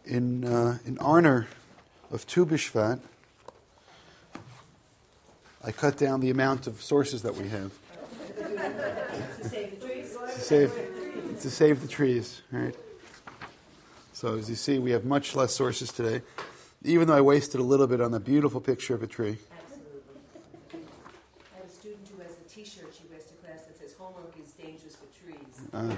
in honor of Tu B'Shvat, I cut down the amount of sources that we have. To save the trees? To save the trees, right? So as you see, we have much less sources today, even though I wasted a little bit on that beautiful picture of a tree. Absolutely. I have a student who has a T-shirt she wears to class that says, "Homework is dangerous for trees."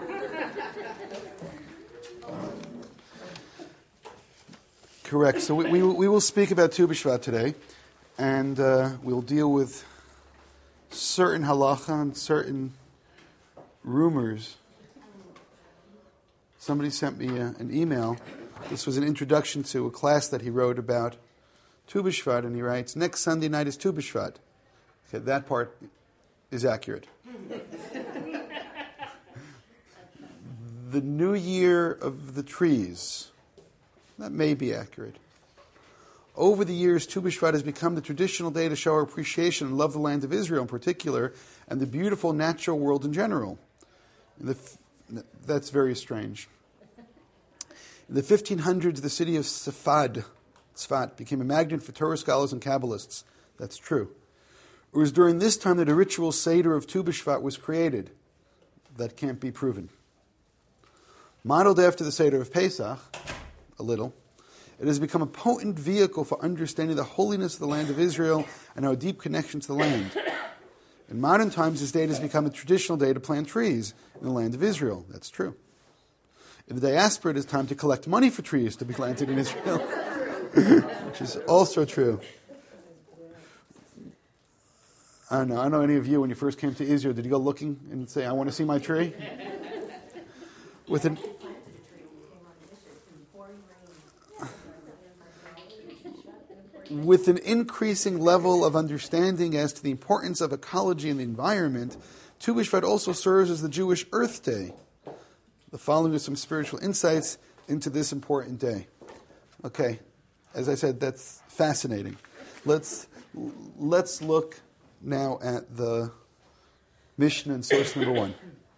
Correct. So we will speak about Tu B'Shvat today, and we'll deal with certain halacha and certain rumors. Somebody sent me an email. This was an introduction to a class that he wrote about Tu B'Shvat, and he writes, next Sunday night is Tu B'Shvat. Okay, that part is accurate. The New Year of the Trees, that may be accurate. Over the years, Tu B'Shvat has become the traditional day to show our appreciation and love the land of Israel in particular, and the beautiful natural world in general. That's very strange. In the 1500s, the city of Tzfat, became a magnet for Torah scholars and Kabbalists. That's true. It was during this time that a ritual Seder of Tu B'Shvat was created. That can't be proven. Modeled after the Seder of Pesach, a little, it has become a potent vehicle for understanding the holiness of the land of Israel and our deep connection to the land. In modern times, this date has become a traditional day to plant trees in the land of Israel. That's true. In the diaspora, it is time to collect money for trees to be planted in Israel, which is also true. I don't know any of you, when you first came to Israel, did you go looking and say, I want to see my tree? With an increasing level of understanding as to the importance of ecology and the environment, Tu B'Shvat also serves as the Jewish Earth Day. The following are some spiritual insights into this important day. Okay, as I said, that's fascinating. Let's look now at the Mishnah and source number 1.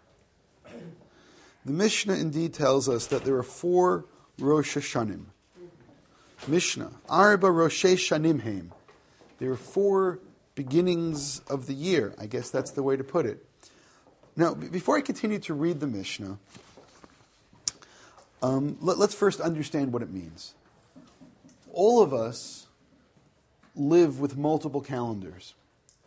The Mishnah indeed tells us that there are 4 Rosh Hashanim. Mishnah, Arba Roshei Shanim Heim. There are 4 beginnings of the year. I guess that's the way to put it. Now, before I continue to read the Mishnah, let's first understand what it means. All of us live with multiple calendars.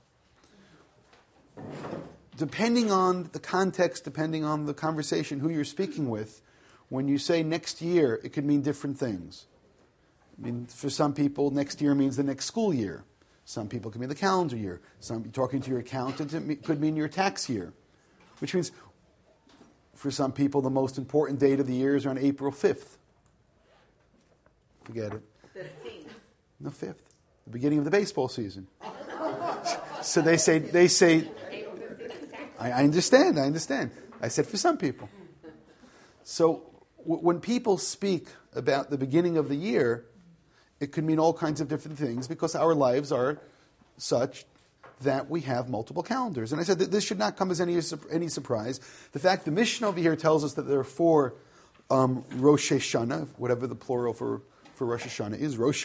Depending on the context, depending on the conversation, who you're speaking with, when you say next year, it could mean different things. I mean, for some people, next year means the next school year. Some people can mean the calendar year. Talking to your accountant, it could mean your tax year. Which means, for some people, the most important date of the year is on April 5th. Forget it. 15th. No, 5th. The beginning of the baseball season. So they say, I understand. I said for some people. So when people speak about the beginning of the year, it could mean all kinds of different things because our lives are such that we have multiple calendars. And I said that this should not come as any surprise. The fact the Mishnah over here tells us that there are 4 Rosh Hashanah, whatever the plural for Rosh Hashanah is, Rosh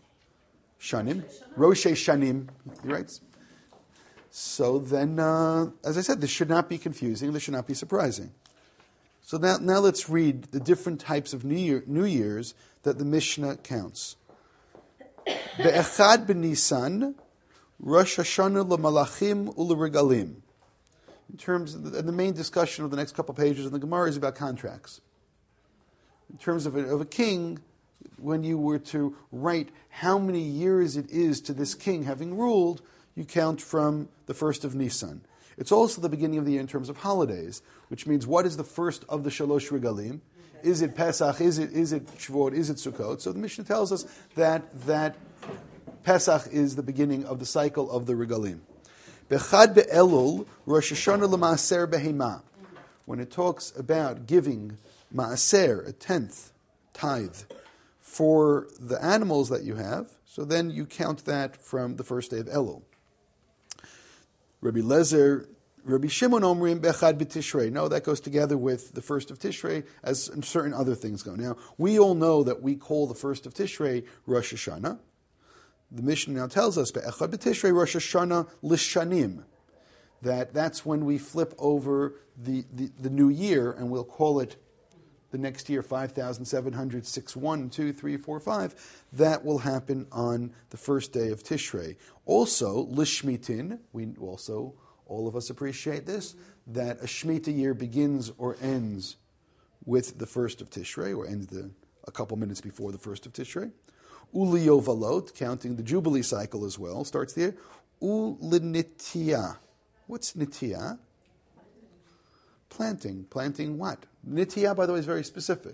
Shanim, he writes. So then, as I said, this should not be confusing. This should not be surprising. So now let's read the different types of New Year's that the Mishnah counts. Be'echad b'Nisan, Rosh Hashanah l'malachim u'leregalim. In terms of the main discussion of the next couple of pages in the Gemara is about contracts. In terms of a king, when you were to write how many years it is to this king having ruled, you count from the first of Nisan. It's also the beginning of the year in terms of holidays, which means what is the first of the Shalosh Regalim? Is it Pesach? Is it Shavuot? Is it Sukkot? So the Mishnah tells us that Pesach is the beginning of the cycle of the Regalim. Bechad be'elul Rosh Hashanah l'maaser behema. When it talks about giving maaser, a tenth, tithe, for the animals that you have, so then you count that from the first day of Elul. Rabbi Lezer Rabbi Shimon Omrim Bechad B'Tishrei. No, that goes together with the first of Tishrei, as certain other things go. Now, we all know that we call the first of Tishrei Rosh Hashanah. The Mishnah now tells us Bechad B'Tishrei Rosh Hashanah Lishanim. That's when we flip over the new year, and we'll call it the next year 5,706, 1, 2, 3, 4, 5. That will happen on the first day of Tishrei. Also, Lishmitin, all of us appreciate this, that a Shemitah year begins or ends with the first of Tishrei, or ends a couple minutes before the first of Tishrei. Uli Yovalot, counting the Jubilee cycle as well, starts there. Ulinitiyah. What's nitiyah? Planting. Planting what? Nitiyah, by the way, is very specific.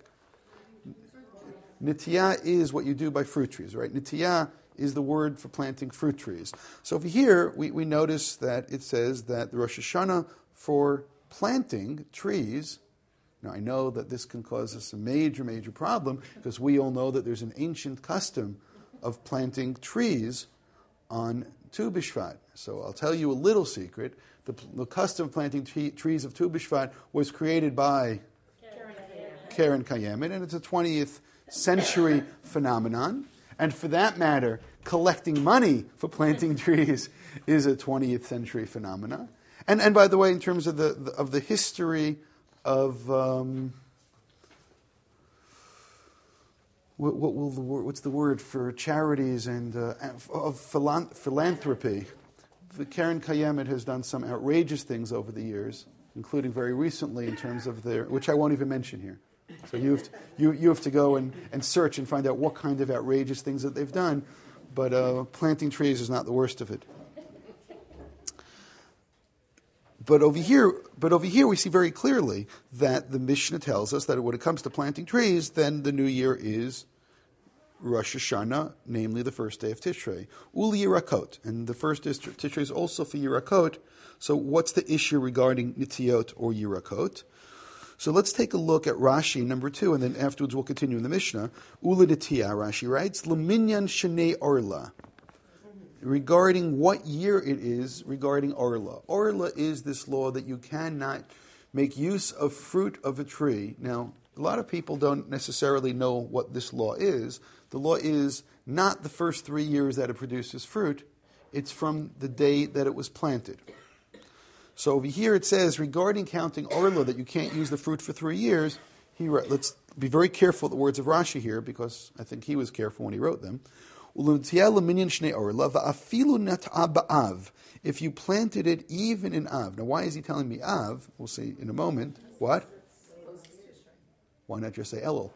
Nitiyah is what you do by fruit trees, right? Nitiyah is the word for planting fruit trees. So over here, we notice that it says that the Rosh Hashanah for planting trees. Now, I know that this can cause us a major, major problem, because we all know that there's an ancient custom of planting trees on Tu B'Shvat. So I'll tell you a little secret. The custom of planting trees of Tu B'Shvat was created by Karen Kayemet, and it's a 20th century phenomenon. And for that matter, collecting money for planting trees is a 20th century phenomenon. And by the way, in terms of the history of what's the word for charities and of philanthropy, Karen Kayemet has done some outrageous things over the years, including very recently in terms of which I won't even mention here. So you have to go and search and find out what kind of outrageous things that they've done. But planting trees is not the worst of it. But over here we see very clearly that the Mishnah tells us that when it comes to planting trees, then the new year is Rosh Hashanah, namely the first day of Tishrei. Uli Yirakot, and the first is Tishrei is also for Yirakot. So what's the issue regarding Nitiyot or Yirakot? So let's take a look at Rashi, number 2, and then afterwards we'll continue in the Mishnah. Ula Nitiyah, Rashi writes, L'minyan Shnei Orla. Regarding what year it is, regarding Orla. Orla is this law that you cannot make use of fruit of a tree. Now, a lot of people don't necessarily know what this law is. The law is not the first 3 years that it produces fruit. It's from the day that it was planted. So over here it says, regarding counting Orla, that you can't use the fruit for 3 years. Let's be very careful with the words of Rashi here, because I think he was careful when he wrote them. If you planted it even in Av. Now, why is he telling me Av? We'll see in a moment. What? Why not just say Elul?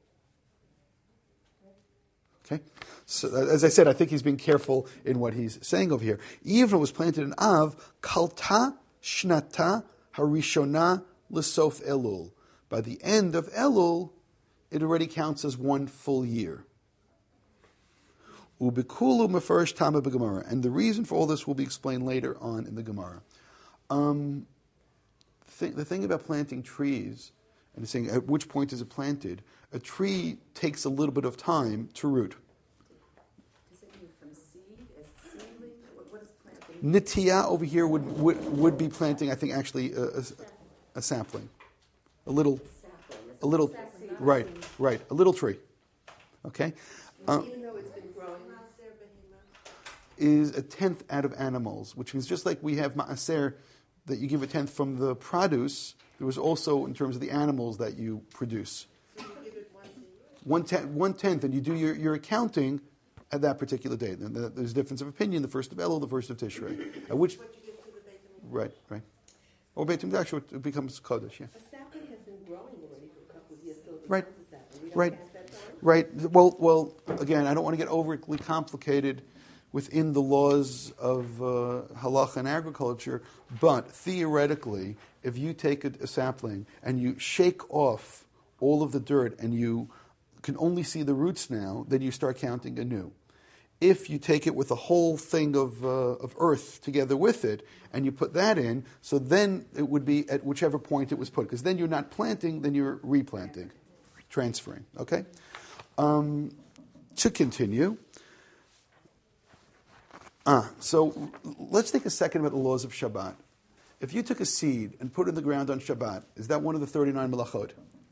Okay. So, as I said, I think he's being careful in what he's saying over here. Even if it was planted in Av, Kalta Shnata Harishona L'Sof Elul. By the end of Elul, it already counts as 1 full year. Ubikulu mefarish tama b'Gemara, and the reason for all this will be explained later on in the Gemara. The thing about planting trees, and it's saying at which point is it planted, a tree takes a little bit of time to root. Does it move from seed as seedling? What is planting? Nitiyah over here would be planting, I think, actually a sapling, a little, right, a little tree. Okay. Even though it's been growing, is a tenth out of animals, which means just like we have ma'aser, that you give a tenth from the produce, there was also in terms of the animals that you produce. so you give it once a year? One tenth, and you do your accounting at that particular day. Then there's a difference of opinion, the first of Elul, the first of Tishrei. At which, What you give to the Beit HaMikdash. right. Or Beit HaMikdash, it becomes Kodesh, yeah. A sapling has been growing already for a couple of years, so it Right. becomes a sapling. We don't Right. count that time? Right. Well, again, I don't want to get overly complicated within the laws of halacha and agriculture, but theoretically, if you take a sapling and you shake off all of the dirt and you can only see the roots now, then you start counting anew. If you take it with a whole thing of earth together with it, and you put that in, so then it would be at whichever point it was put, because then you're not planting, then you're replanting, transferring. Okay? To continue, so let's take a second about the laws of Shabbat. If you took a seed and put it in the ground on Shabbat, is that one of the 39 melachot?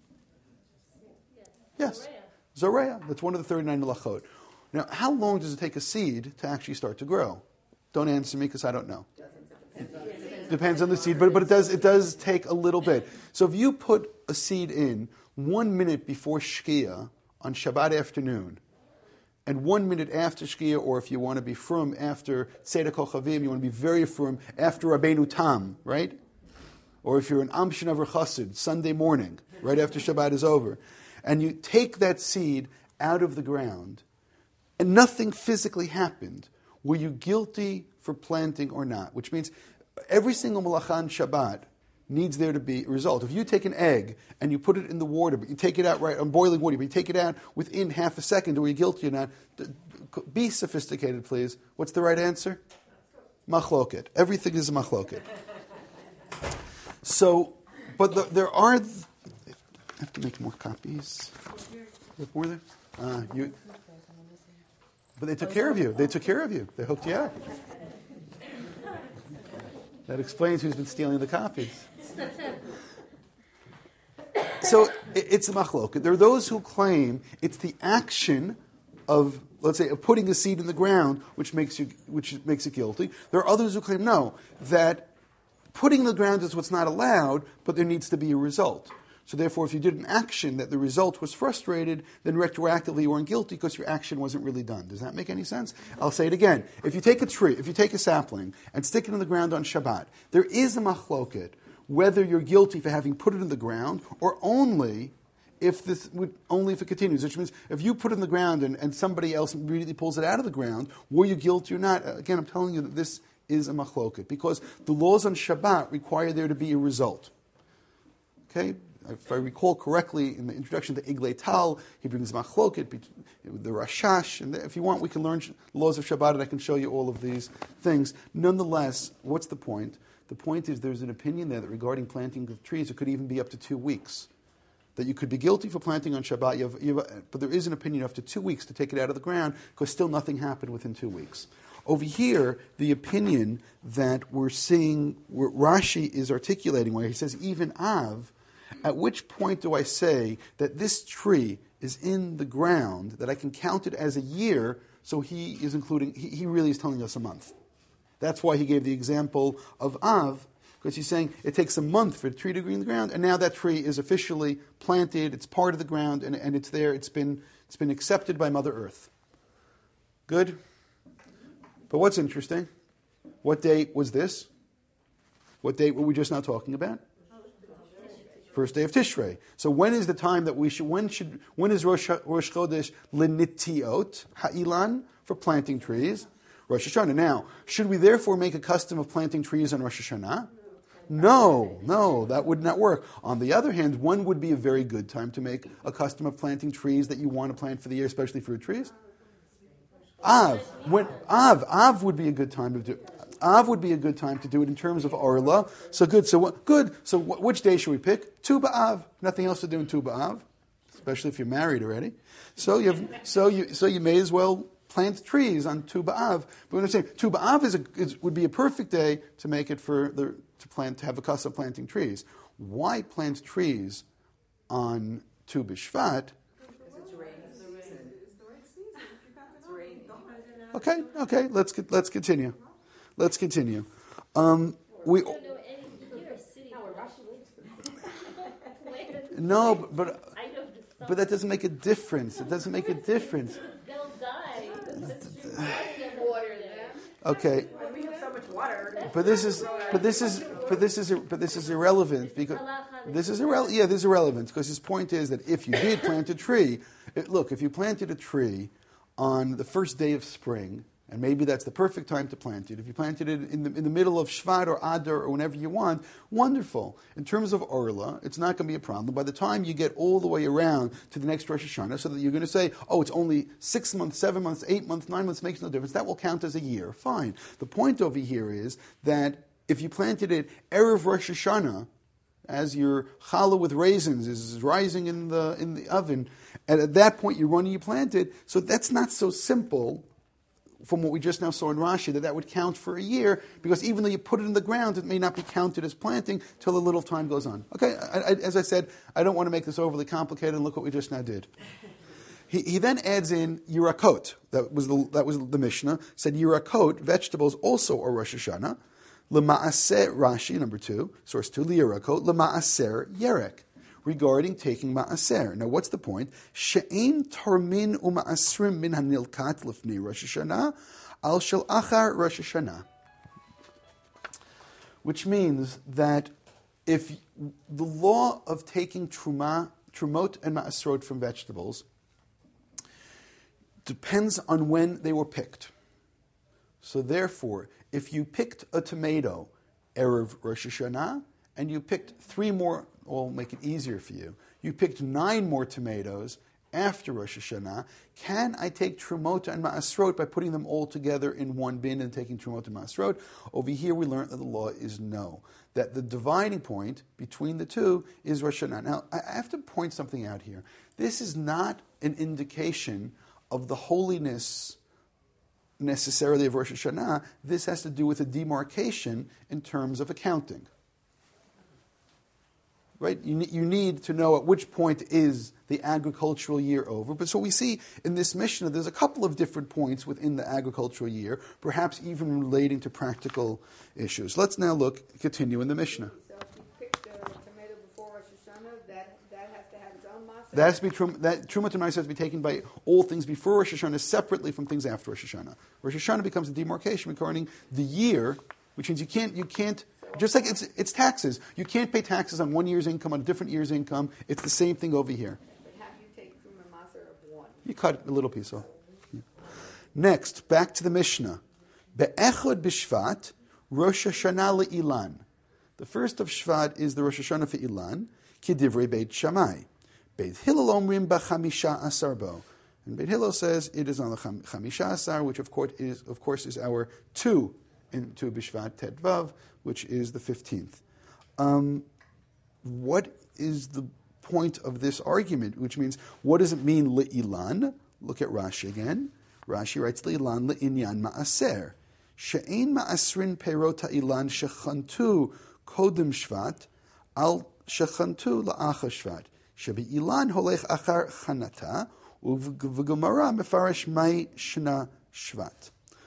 Yes. Zoreya. That's one of the 39 melachot. Now, how long does it take a seed to actually start to grow? Don't answer me because I don't know. Depends on the seed, but it does take a little bit. So if you put a seed in 1 minute before Shkia on Shabbat afternoon, and 1 minute after Shkia, or if you want to be frum after Tzedek Kochavim, you want to be very frum after Rabbeinu Tam, right? Or if you're an Am Shenaver Chassid, Sunday morning, right after Shabbat is over, and you take that seed out of the ground, and nothing physically happened, were you guilty for planting or not? Which means every single malacha on Shabbat needs there to be a result. If you take an egg and you put it in the water, but you take it out right on boiling water, but you take it out within half a second, are you guilty or not? Be sophisticated, please. What's the right answer? Machloket. Everything is a machloket. So, but there are... I have to make more copies. You have more there? But they took care of you. They took care of you. They hooked you up. That explains who's been stealing the copies. So it's a machloket. There are those who claim it's the action of, let's say, of putting a seed in the ground which makes it guilty. There are others who claim no, that putting in the ground is what's not allowed, but there needs to be a result. So therefore, if you did an action that the result was frustrated, then retroactively you weren't guilty because your action wasn't really done. Does that make any sense? I'll say it again. If you take a tree, if you take a sapling and stick it in the ground on Shabbat, there is a machloket whether you're guilty for having put it in the ground or only if it continues. Which means if you put it in the ground and somebody else immediately pulls it out of the ground, were you guilty or not? Again, I'm telling you that this is a machloket because the laws on Shabbat require there to be a result. Okay? If I recall correctly, in the introduction to Iglei Tal, he brings machloket, the Rashash, and if you want, we can learn laws of Shabbat, and I can show you all of these things. Nonetheless, what's the point? The point is there's an opinion there that regarding planting of trees, it could even be up to 2 weeks. That you could be guilty for planting on Shabbat, but there is an opinion after 2 weeks to take it out of the ground, because still nothing happened within 2 weeks. Over here, the opinion that we're seeing, where Rashi is articulating, where he says, even Av, at which point do I say that this tree is in the ground, that I can count it as a year, so he really is telling us a month. That's why he gave the example of Av, because he's saying it takes a month for a tree to grow in the ground, and now that tree is officially planted, it's part of the ground, and it's there, it's been accepted by Mother Earth. Good? But what's interesting? What date was this? What date were we just now talking about? First day of Tishrei. So when is the time that when is Rosh Chodesh L'Nittiot Ha'ilan for planting trees? Rosh Hashanah. Now, should we therefore make a custom of planting trees on Rosh Hashanah? No, that would not work. On the other hand, when would be a very good time to make a custom of planting trees that you want to plant for the year, especially fruit trees? Av would be a good time to do. Av would be a good time to do it in terms of Orla. So good. So which day should we pick? Tu B'Av. Nothing else to do in Tu B'Av, especially if you're married already. So you may as well plant trees on Tu B'Av. But when I'm saying Tu B'Av would be a perfect day to make it to have a custom of planting trees. Why plant trees on Tu B'Shvat? Okay. Let's continue. No, but that doesn't make a difference. It doesn't make a difference. They'll die. Okay. We have so much water. But this is irrelevant because this is irrelevant because his point is that if you did plant a tree, if you planted a tree on the first day of spring, and maybe that's the perfect time to plant it. If you planted it in the middle of Shvat or Adar or whenever you want, wonderful. In terms of Orla, it's not going to be a problem. By the time you get all the way around to the next Rosh Hashanah, so that you're going to say, it's only 6 months, 7 months, 8 months, 9 months, makes no difference. That will count as a year. Fine. The point over here is that if you planted it Erev Rosh Hashanah, as your challah with raisins is rising in the oven, and at that point you run and you plant it, so that's not so simple. from what we just now saw in Rashi, that would count for a year, because even though you put it in the ground, it may not be counted as planting till a little time goes on. Okay, as I said, I don't want to make this overly complicated, and look what we just now did. He then adds in Yirakot. That was the Mishnah. Said Yirakot, vegetables also are Rosh Hashanah. L'ma'aser, Rashi, number 2, source 2, Yirakot, l'ma'aser yerek. Regarding taking ma'aser. Now, what's the point? She'ein tarmin u'ma'asrim min hanilkat lifnei Rosh Hashanah al shel achar Rosh Hashanah. Which means that if the law of taking trumot and ma'asrot from vegetables depends on when they were picked. So therefore, if you picked a tomato erev Rosh Hashanah, and you picked 3 more, I'll make it easier for you, you picked 9 more tomatoes after Rosh Hashanah, can I take Trumot and Ma'asrot by putting them all together in one bin and taking Trumot and Ma'asrot? Over here we learned that the law is no. That the dividing point between the two is Rosh Hashanah. Now, I have to point something out here. This is not an indication of the holiness necessarily of Rosh Hashanah. This has to do with a demarcation in terms of accounting. Right? You need to know at which point is the agricultural year over. But so we see in this Mishnah, there's a couple of different points within the agricultural year, perhaps even relating to practical issues. Let's now continue in the Mishnah. So if you picked a tomato before Rosh Hashanah, that has to have its own maser? That has to be Trumot and Ma'aser has to be taken by all things before Rosh Hashanah separately from things after Rosh Hashanah. Rosh Hashanah becomes a demarcation regarding the year, which means you can't. Just like it's taxes. You can't pay taxes on one year's income on a different year's income. It's the same thing over here. But how do you take from a maser of one? You cut a little piece off. Yeah. Next, back to the Mishnah. Be'echod b'Shvat, Rosh Hashanah le'ilan. The first of Shvat is the Rosh Hashanah for Ilan, Kidivrei Beit Shammai. Beit Hillel omrim b'chamisha asar bo. And Beit Hillel says it is on the chamisha asar, which of course is our 2 into Bishvat Tet Vav, which is the 15th. What is the point of this argument? Which means, what does it mean le'ilan? Look at Rashi again. Rashi writes le'ilan le'inyan ma'aser. She'ein ma'asrin perot ha'ilan shechantu kodem shvat al shechantu la'acha shvat. Shebe'ilan holech achar chanata u'v'gemara mefarash mai shna shvat.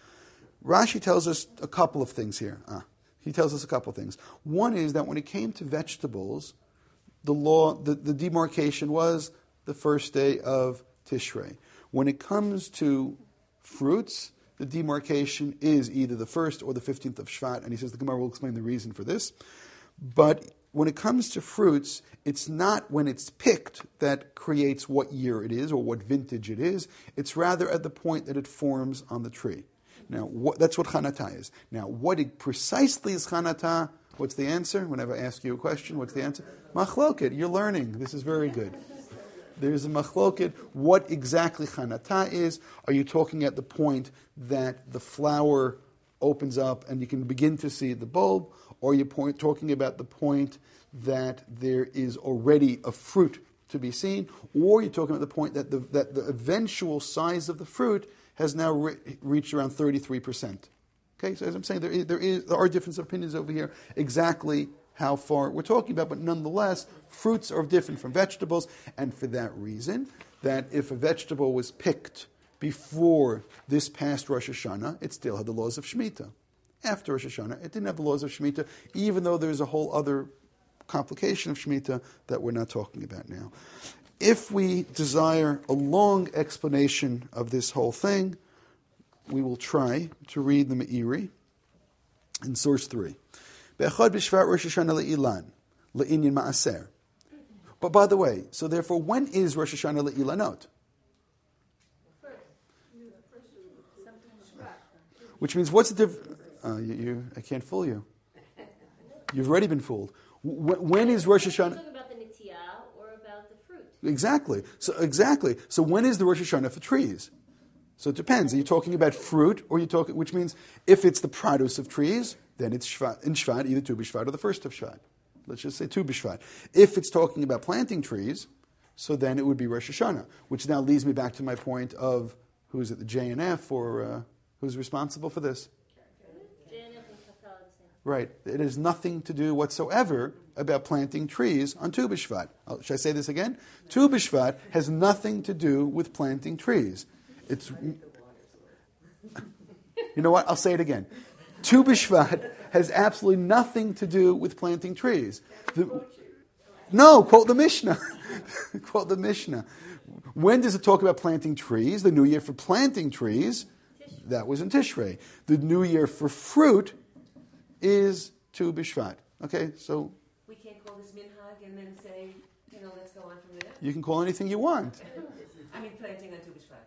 Rashi tells us a couple of things here. He tells us a couple of things. One is that when it came to vegetables, the law, the demarcation was the first day of Tishrei. When it comes to fruits, the demarcation is either the 1st or the 15th of Shvat, and he says the Gemara will explain the reason for this. But when it comes to fruits, it's not when it's picked that creates what year it is or what vintage it is. It's rather at the point that it forms on the tree. Now, that's what chanata is. Now, what precisely is chanata? What's the answer? Whenever I ask you a question, what's the answer? Machloket. You're learning. This is very good. There's a machloket. What exactly chanata is? Are you talking at the point that the flower opens up and you can begin to see the bulb? Or are you talking about the point that there is already a fruit to be seen? Or are you talking about the point that the eventual size of the fruit has now reached around 33%. Okay, so as I'm saying, there are different opinions over here exactly how far we're talking about, but nonetheless, fruits are different from vegetables, and for that reason, that if a vegetable was picked before this past Rosh Hashanah, it still had the laws of Shemitah. After Rosh Hashanah, it didn't have the laws of Shemitah, even though there's a whole other complication of Shemitah that we're not talking about now. If we desire a long explanation of this whole thing, we will try to read the Meiri in source 3. Be'echad b'Shvat Rosh Hashanah le'ilan, le'inyan ma'aser. But by the way, so therefore, when is Rosh Hashanah le'ilanot? Which means, what's the difference? I can't fool you. You've already been fooled. When is Rosh Hashanah? Exactly. So when is the Rosh Hashanah for trees? So it depends. Are you talking about fruit, or which means if it's the produce of trees, then it's Shvat, in Shvat, either Tu B'Shvat or the 1st of Shvat. Let's just say Tu B'Shvat. If it's talking about planting trees, so then it would be Rosh Hashanah, which now leads me back to my point of, who is it, the JNF, or Who's responsible for this? Janet and Chazal are the same. Right. It has nothing to do whatsoever about planting trees on Tu B'Shvat. Should I say this again? Tu B'Shvat has nothing to do with planting trees. It's. You know what? I'll say it again. Tu B'Shvat has absolutely nothing to do with planting trees. No, quote the Mishnah. Quote the Mishnah. When does it talk about planting trees? The new year for planting trees, that was in Tishrei. The new year for fruit is Tu B'Shvat. Okay, so We can't call this minhag and then say, let's go on from there. you can call anything you want. I mean, planting on Tu B'Shvat.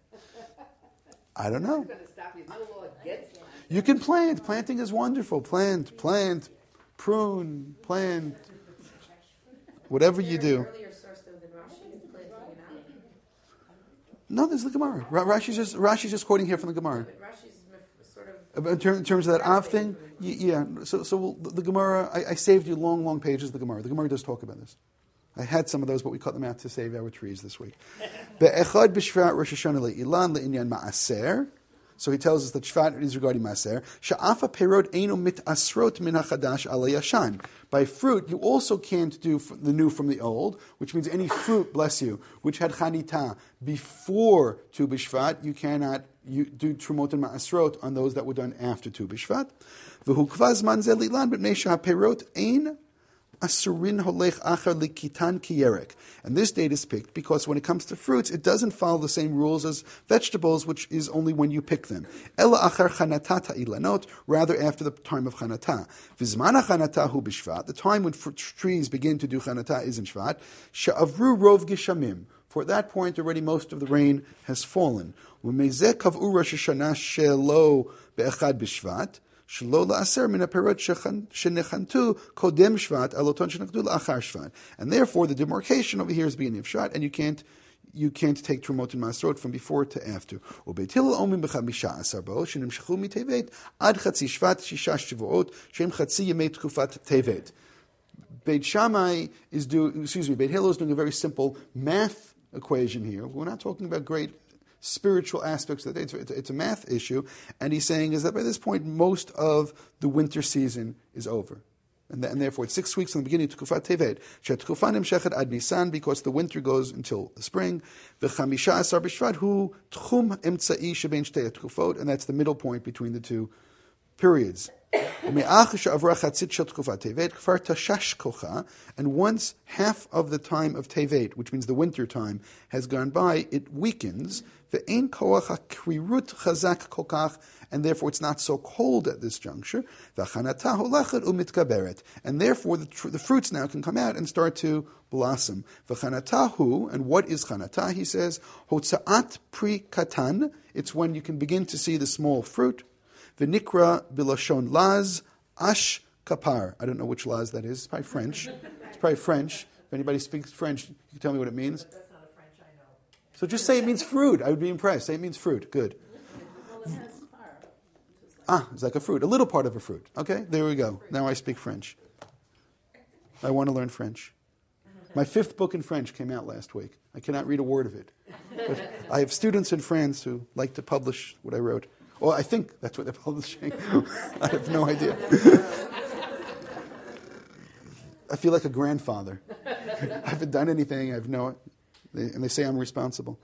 I don't know. I'm going to stop you. No law against it. You can plant. Planting is wonderful. Plant, prune, plant. Whatever you do. Earlier source though than Rashi is planting and out. No, there's the Gemara. Rashi's just quoting here from the Gemara. But Rashi's sort of In terms of that Av thing, yeah. So the Gemara, I saved you long pages of the Gemara. The Gemara does talk about this. I had some of those, but we cut them out to save our trees this week. Be'echad b'shvat Rosh Hashanah le'ilan le'inyan ma'aser. So he tells us that Shvat is regarding Maaser. Sha'afa perot einu mitasrot min hachadash ala yashan. By fruit, you also can't do the new from the old, which means any fruit, bless you, which had chanita before Tu B'Shvat, you cannot do trumot and ma'asrot on those that were done after Tu B'Shvat. V'hu kvaz man ze lilan b'nei sha'perot ein asurin holech achar likitan kiyerek. And this date is picked because when it comes to fruits, it doesn't follow the same rules as vegetables, which is only when you pick them. Ela achar chanata ilanot, rather after the time of chanata. Vizmana chanata hu b'shvat, the time when trees begin to do chanata is in Shvat. She'avru rov gishamim. For at that point, already most of the rain has fallen. U'mezeh kav'u Rosh Hashanah shelo be'echad b'shvat. And therefore, the demarcation over here is beginning of Shvat, and you can't take Trumot and Masrot from before to after. Beit Shammai Beit Hillel is doing a very simple math equation here. We're not talking about great spiritual aspects of the day. It's a math issue, and he's saying is that by this point most of the winter season is over, and therefore it's 6 weeks from the beginning to Tukufat Tevet. She'Tukufan Nimshechet ad Nisan, because the winter goes until the spring. V'chamisha asar b'Shvat hu tchum emtzai shebein shtei Tukufot, and that's the middle point between the two periods. And once half of the time of Tevet, which means the winter time, has gone by, it weakens. And therefore it's not so cold at this juncture. And therefore the fruits now can come out and start to blossom. And what is chanatah? He says, Hotza'at pri katan. It's when you can begin to see the small fruit. V'nikra bilashon laz ash kapar. I don't know which laz that is. It's probably French. If anybody speaks French, you can tell me what it means. That's not a French, I know. So just say it means fruit. I would be impressed. Say it means fruit. Good. It's like a fruit. A little part of a fruit. Okay, there we go. Now I speak French. I want to learn French. My 5th book in French came out last week. I cannot read a word of it. But I have students in France who like to publish what I wrote. Well, I think that's what they're publishing. I have no idea. I feel like a grandfather. I haven't done anything. And they say I'm responsible.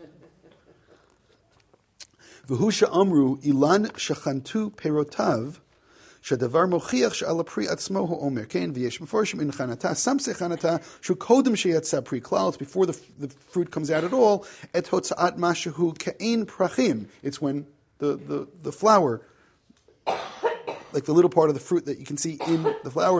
V'husha amru ilan shachantu perotav shadavar mochiach she'al pri atzmo ha'omer ken v'yesh meforshim in chanata. Some say chanata shu kodem sheyatza pri klal. It's before the fruit comes out at all. Et hotzaat mashahu ke'ein prachim. It's when the flower, like the little part of the fruit that you can see in the flower.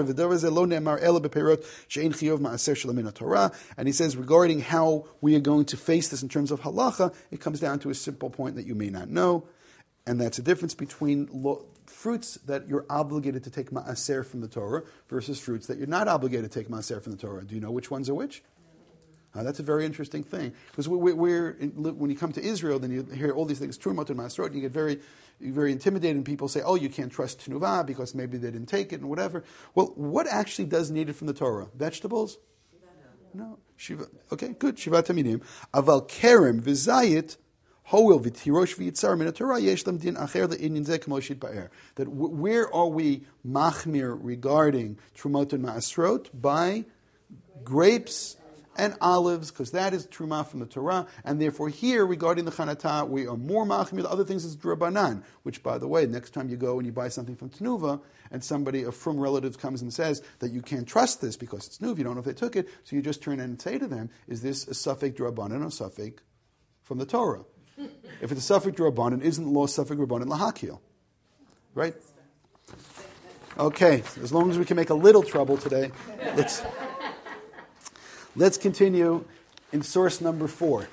And he says regarding how we are going to face this in terms of halacha, it comes down to a simple point that you may not know, and that's a difference between fruits that you're obligated to take ma'aser from the Torah versus fruits that you're not obligated to take ma'aser from the Torah. Do you know which ones are which? That's a very interesting thing, because when you come to Israel, then you hear all these things, Trumot and Masrot, and you get very, very intimidated, and people say, oh, you can't trust Tenuvah because maybe they didn't take it and whatever. Well, what actually does need it from the Torah? Vegetables? No. Shiva. Okay, good. Shiva Tamidim. Aval Kerem Vizayit Hoil v'tirosh v'yitzar min haTorah yesh lam din acher le'inyan zeh k'mo shitba'er. That where are we machmir regarding Trumot and Ma'asrot? By grapes and olives, because that is Trumah from the Torah, and therefore here, regarding the Chanatah, we are more machmir. The other things is Drabanan, which, by the way, next time you go and you buy something from Tenuva, and somebody, a frum relative, comes and says that you can't trust this because it's Tenuva, you don't know if they took it, so you just turn and say to them, is this a Safek Drabanan or Safek from the Torah? If it's a Safek Drabanan, isn't the law Safek Drabanan Lahakil? Right? Okay, as long as we can make a little trouble today, let's continue in source number 4.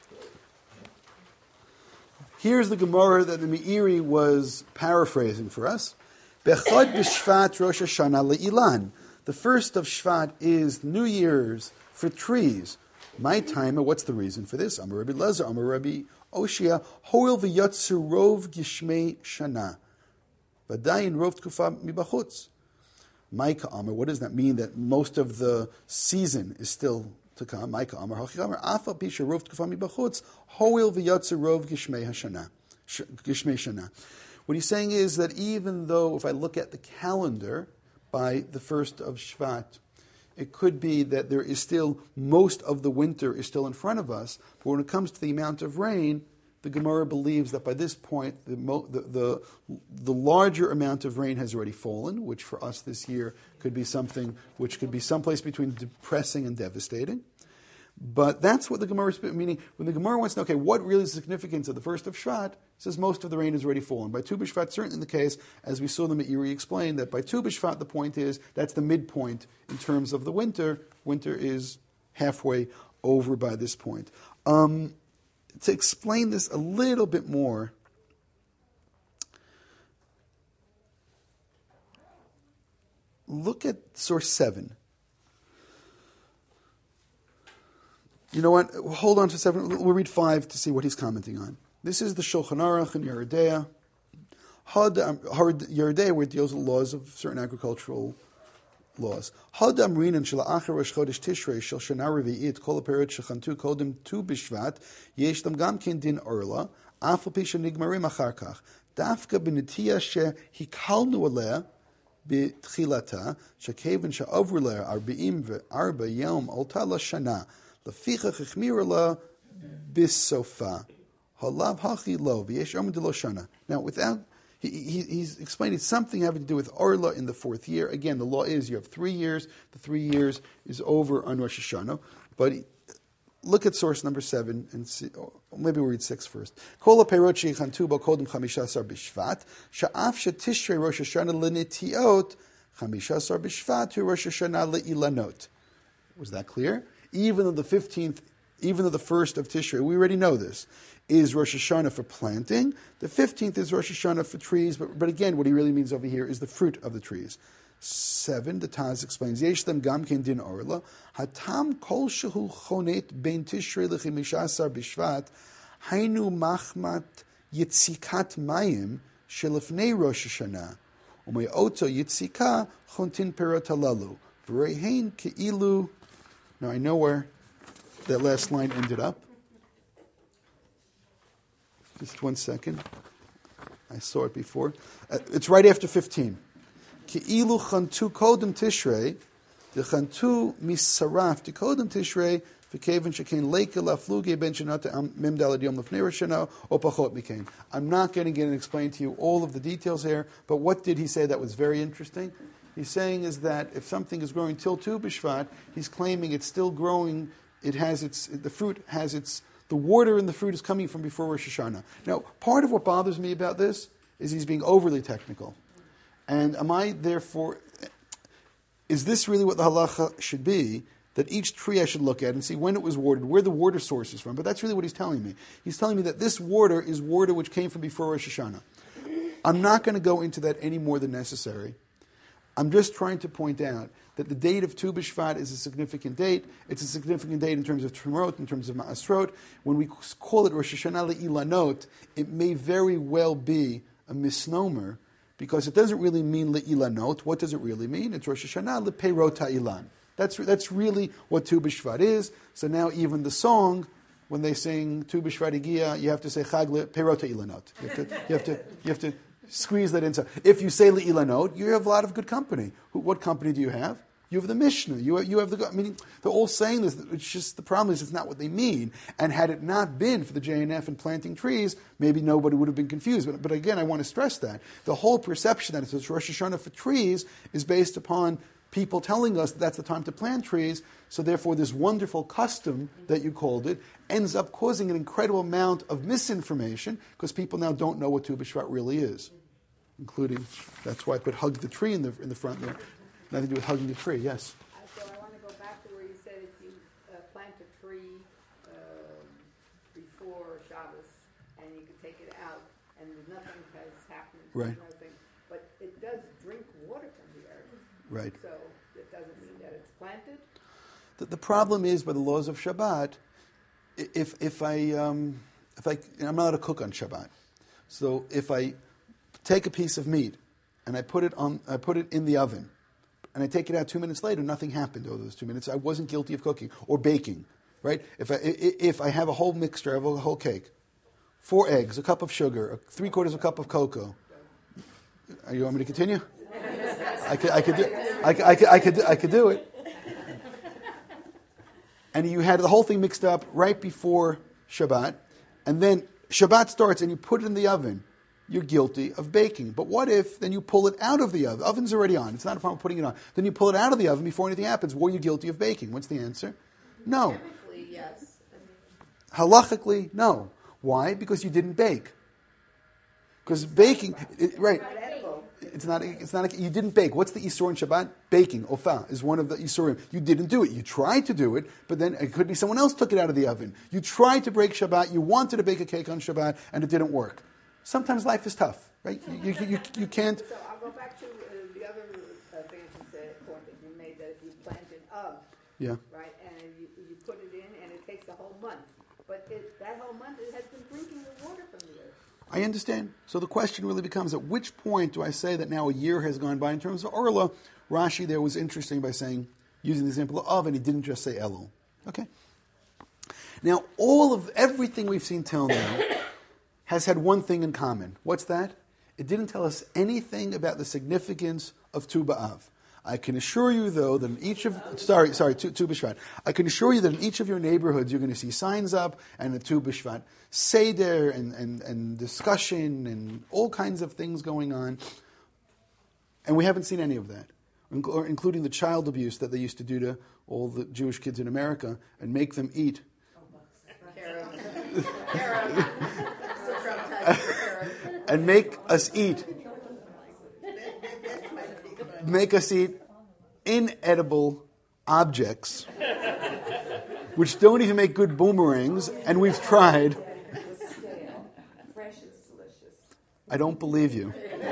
Here's the Gemara that the Meiri was paraphrasing for us. Bechad b'Shvat Rosh Hashanah le'ilan. The first of Shvat is New Year's for trees. My timer, what's the reason for this? Amar Rabbi Lezer, Amar Rabbi Oshia, Hoil v'yotzu rov gishmei shana. V'dayin rov tkufa mibachutz. Maika Amar, what does that mean? That most of the season is still to come. Maika Amar, Hachi Amar, Afa pisha rov tkufa mibachutz, Hoil v'yotzu rov gishmei hashana. Gishmei shana. What he's saying is that even though, if I look at the calendar by the first of Shvat, it could be that there is still, most of the winter is still in front of us, but when it comes to the amount of rain, the Gemara believes that by this point, the larger amount of rain has already fallen, which for us this year could be something which could be someplace between depressing and devastating. But that's what the Gemara is meaning. When the Gemara wants to know, okay, what really is the significance of the first of Shvat? It says most of the rain has already fallen. By Tu B'Shvat, certainly the case, as we saw the Meiri explain, that by Tu B'Shvat, the point is, that's the midpoint in terms of the winter. Winter is halfway over by this point. To explain this a little bit more, look at source 7. You know what? Hold on to 7. We'll read 5 to see what he's commenting on. This is the Shulchan Aruch in Yeridea. Yeridea, where it deals with laws of certain agricultural laws. Had amrinan shel acher rosh chodesh Tishrei shel shana revi'it kol haperot shechantu kodem Tu B'Shvat yesh lam gam ken din orla af al pi shenigmarim achar kach dafka b'netiya shehikalnu aleh b'tchilata shekeven she'avru leh arba'im ve'arba yom olta lashana lefichach ichmir la bisofa halav hachi lo v'yesh yom de lo shana. Now, without He's explaining something having to do with Orla in the 4th year. Again, the law is you have 3 years. The 3 years is over on Rosh Hashanah. But look at source number 7 and see. Maybe we'll read 6 first. Kol ha'perot sheichantu bo kodem 15 b'Shvat sha'af shetishrei Rosh Hashanah lenitiot 15 b'Shvat hu Rosh Hashanah le'ilanot. Was that clear? Even though the 1st of Tishrei, we already know this, is Rosh Hashanah for planting. The 15th is Rosh Hashanah for trees. But again, what he really means over here is the fruit of the trees. 7, the Taz explains, Yesh them gam ken din orla, hatam kol shehu chonet ben Tishrei l'chimishasar b'Shvat, hainu machmat yitzikat mayim shelifnei Rosh Hashanah, u'me'oto yitzika chontin perot halalu, v'reihein ke'ilu. Now I know where that last line ended up. Just 1 second. I saw it before. It's right after 15. Ke'ilu chantu kodem tishrei, the chantu misaraf to kodem tishrei, v'keven shekain leika lafluge ben shenata memdalad yom lefnei Rosh Hashanah o pachot mikain. I'm not going to get and explain to you all of the details here, but what did he say that was very interesting? He's saying is that if something is growing till Tu B'Shvat, he's claiming it's still growing. The water in the fruit is coming from before Rosh Hashanah. Now, part of what bothers me about this is he's being overly technical. And is this really what the halacha should be, that each tree I should look at and see when it was watered, where the water source is from? But that's really what he's telling me. He's telling me that this water is water which came from before Rosh Hashanah. I'm not going to go into that any more than necessary. I'm just trying to point out that the date of Tu B'Shvat is a significant date. It's a significant date in terms of Trumot, in terms of Ma'asrot. When we call it Rosh Hashanah Le'ilanot, it may very well be a misnomer, because it doesn't really mean Le'ilanot. What does it really mean? It's Rosh Hashanah Le'Peirot Ha'ilan. That's really what Tu B'Shvat is. So now even the song when they sing Tu B'Shvat Higia, you have to say Chag Perot Ilanot. You have to squeeze that inside. If you say Le'ilanot, you have a lot of good company. What company do you have? You have the Mishnah. You have the. I mean, they're all saying this. It's just the problem is it's not what they mean. And had it not been for the JNF and planting trees, maybe nobody would have been confused. But again, I want to stress that the whole perception that it's Rosh Hashanah for trees is based upon people telling us that's the time to plant trees. So therefore, this wonderful custom that you called it ends up causing an incredible amount of misinformation because people now don't know what Tu B'Shvat really is, including that's why I put hug the tree in the front there. Nothing to do with hugging the tree, yes. So I want to go back to where you said if you plant a tree before Shabbos and you can take it out and nothing has happened, Right. nothing, but it does drink water from the earth. Right. So it doesn't mean that it's planted. The problem is by the laws of Shabbat, if I'm not allowed to cook on Shabbat, so if I take a piece of meat and I put it in the oven, and I take it out 2 minutes later, nothing happened over those 2 minutes. I wasn't guilty of cooking or baking, right? If I have a whole mixture, I have a whole cake, 4 eggs, a cup of sugar, 3/4 a cup of cocoa. You want me to continue? I could do it. And you had the whole thing mixed up right before Shabbat, and then Shabbat starts, and you put it in the oven. You're guilty of baking. But what if then you pull it out of the oven? The oven's already on. It's not a problem putting it on. Then you pull it out of the oven before anything happens. Were you guilty of baking? What's the answer? No. Typically, yes. Halachically, no. Why? Because you didn't bake. Because baking, right? Not edible. It's not. You didn't bake. What's the Isur in Shabbat? Baking. Ofa is one of the Isurim. You didn't do it. You tried to do it, but then it could be someone else took it out of the oven. You tried to break Shabbat. You wanted to bake a cake on Shabbat, and it didn't work. Sometimes life is tough, right? You can't. So I'll go back to the other point that you made, that if you plant it up, Yeah. right, and you put it in, and it takes a whole month. But that whole month, it has been drinking the water from the earth. I understand. So the question really becomes, at which point do I say that now a year has gone by? In terms of Orla, Rashi there was interesting by saying, using the example of, and he didn't just say Elul. Okay? Now, everything we've seen till now has had one thing in common. What's that? It didn't tell us anything about the significance of Tu B'Av. I can assure you, though, that in each of... Tu B'Shvat. I can assure you that in each of your neighborhoods you're going to see signs up and a Tu B'Shvat Seder and discussion and all kinds of things going on. And we haven't seen any of that, including the child abuse that they used to do to all the Jewish kids in America and make them eat. And make us eat inedible objects, which don't even make good boomerangs, and we've tried. Fresh is delicious. I don't believe you.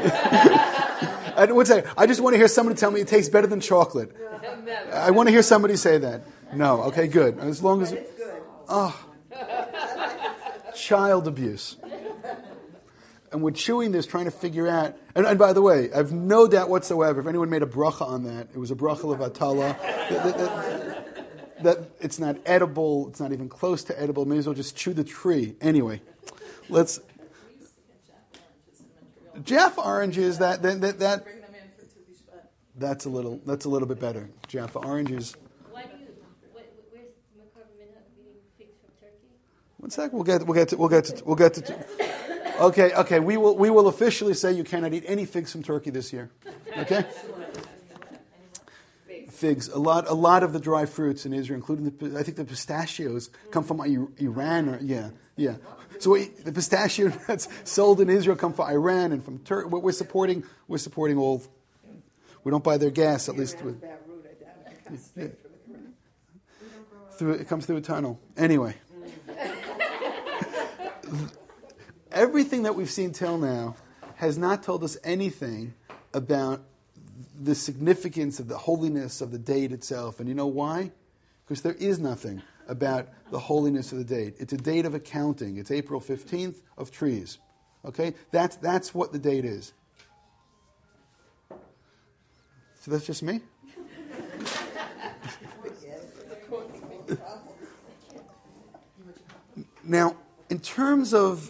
I just want to hear somebody tell me it tastes better than chocolate. I want to hear somebody say that. No, okay, good. As long as child abuse. And we're chewing this, trying to figure out. And by the way, I have no doubt whatsoever, if anyone made a bracha on that, it was a bracha levatala, that it's not edible, it's not even close to edible, may as well just chew the tree. Anyway, let's... Jaffa oranges, that's a little bit better. Jaffa oranges. Where's Makar Minhag eating figs from Turkey? One sec, we'll get to Okay. We will officially say you cannot eat any figs from Turkey this year. Okay. Figs. A lot of the dry fruits in Israel, including I think the pistachios, come from Iran. Yeah. So the pistachio that's sold in Israel come from Iran and from Turkey. We're supporting all. We don't buy their gas, at least. It comes through a tunnel. Anyway. Everything that we've seen till now has not told us anything about the significance of the holiness of the date itself. And you know why? Because there is nothing about the holiness of the date. It's a date of accounting. It's April 15th of trees. Okay? That's what the date is. So that's just me? Now, in terms of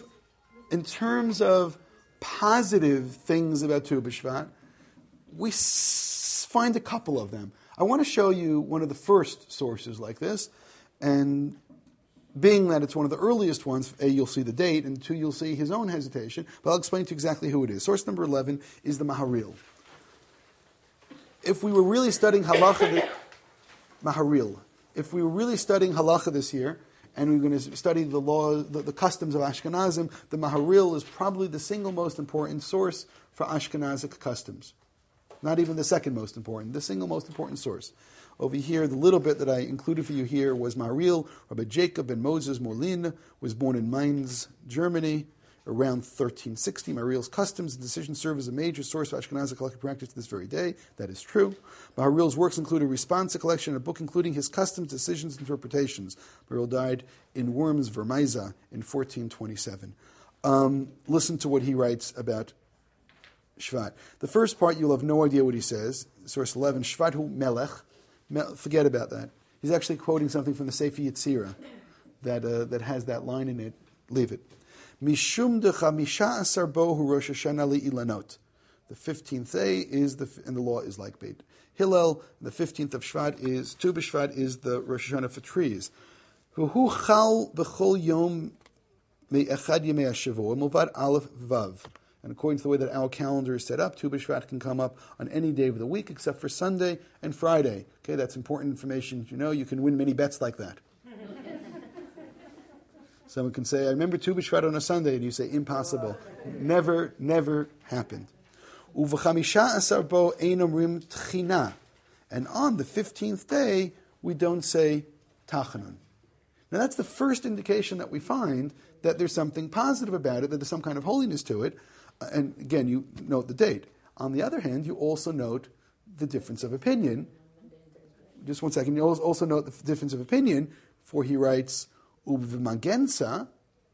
positive things about Tu B'Shvat, we find a couple of them. I want to show you one of the first sources like this, and being that it's one of the earliest ones, A, you'll see the date, and 2, you'll see his own hesitation, but I'll explain to you exactly who it is. Source number 11 is the Maharil. If we were really studying halacha, Maharil, if we were really studying halacha this year, and we're going to study the law, the customs of Ashkenazim, the Maharil is probably the single most important source for Ashkenazic customs. Not even the second most important, the single most important source. Over here, the little bit that I included for you here was Maharil. Rabbi Jacob ben Moses Morlin was born in Mainz, Germany, around 1360. Maharil's customs and decisions serve as a major source of Ashkenazic halachic practice to this very day. That is true. Maharil's works include a responsa collection, a book including his customs, decisions, and interpretations. Maharil died in Worms, Vermaisa, in 1427. Listen to what he writes about Shvat. The first part, you'll have no idea what he says. Source 11, Shvat hu melech. Forget about that. He's actually quoting something from the Sefer Yetzirah that has that line in it. Leave it. Mishum de chamisha asar bo hu Rosh Hashanah li'ilanot. The 15th day is and the law is like Beit Hillel. The 15th of Shvat is, Tu B'Shvat is the Rosh Hashanah for trees. Hu chal b'chol yom me'echad yemei hashavua muvad aleph vav. And according to the way that our calendar is set up, Tu B'Shvat can come up on any day of the week except for Sunday and Friday. Okay, that's important information. You know, you can win many bets like that. Someone can say, I remember Tu B'Shvat on a Sunday, and you say, impossible. Never happened. Uv'chamisha asar bo ein omrim tchina. And on the 15th day, we don't say tachanun. Now that's the first indication that we find that there's something positive about it, that there's some kind of holiness to it. And again, you note the date. On the other hand, you also note the difference of opinion. Just one second. You also note the difference of opinion, for he writes, Uv'magensa,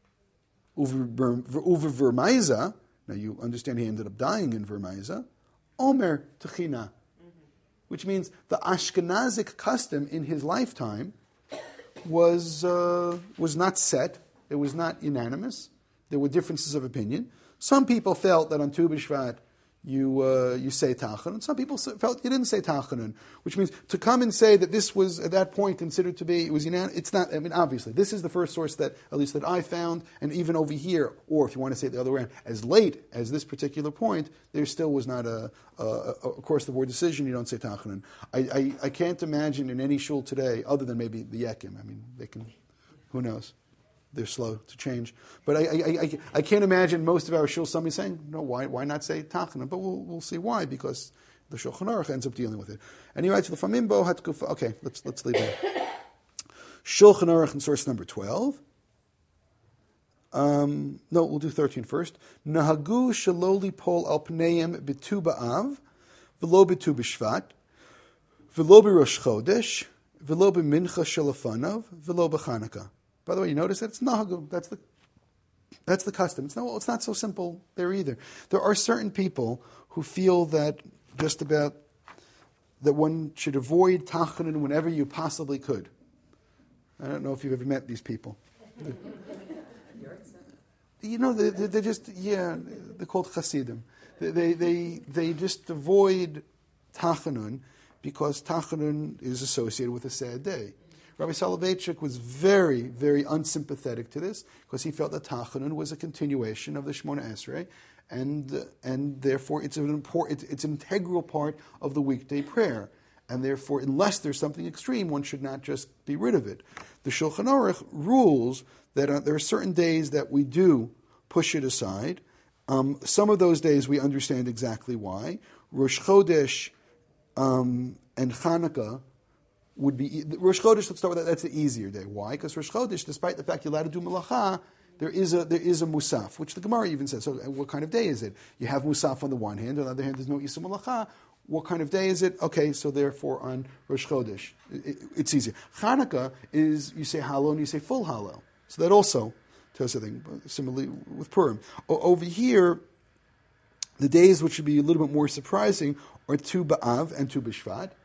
Vermaisa. Now you understand he ended up dying in Vermaisa. Omer Techina. Which means the Ashkenazic custom in his lifetime was not set. It was not unanimous. There were differences of opinion. Some people felt that on Tu B'Shvat you say Tachanun. Some people felt you didn't say Tachanun, which means to come and say that this was at that point considered to be, it was unanimous. It's not. I mean, obviously, this is the first source that at least that I found, and even over here, or if you want to say it the other way around, as late as this particular point, there still was not a across the board decision. You don't say Tachanun. I can't imagine in any shul today, other than maybe the Yekim. I mean, they can. Who knows? They're slow to change. But I can't imagine most of our shul somebody saying, no, why not say Tachanun? But we'll see why, because the Shulchan Aruch ends up dealing with it. And he writes, L'famim bo hatkufa. Okay, let's leave it. Shulchan Aruch in source number 12. No, we'll do 13 first. Nahagu shaloli pol al pneim b'tu b'av, v'lo b'tu b'shvat, v'lo b'rosh chodesh, v'lo b'mincha shalafanav, v'lo b'chanukah. By the way, you notice that it's nahagu. That's the custom. It's not so simple there either. There are certain people who feel that just about that one should avoid tachanun whenever you possibly could. I don't know if you've ever met these people. You know, they're just they're called chasidim. They just avoid tachanun because tachanun is associated with a sad day. Rabbi Soloveitchik was very, very unsympathetic to this because he felt that Tachanun was a continuation of the Shemona Esrei, and therefore it's an integral part of the weekday prayer, and therefore, unless there's something extreme, one should not just be rid of it. The Shulchan Aruch rules that there are certain days that we do push it aside. Some of those days we understand exactly why. Rosh Chodesh and Chanukah would be Rosh Chodesh. Let's start with that. That's the easier day. Why? Because Rosh Chodesh, despite the fact you're allowed to do Melacha, there is a Musaf, which the Gemara even says. So, what kind of day is it? You have Musaf on the one hand. On the other hand, there's no Yisum Melacha. What kind of day is it? Okay, so therefore on Rosh Chodesh, it's easier. Chanukah is you say Hallel and you say full Hallel. So that also tells us a thing. Similarly with Purim. Over here, the days which should be a little bit more surprising are Tu B'Av and Tu B'Shvat.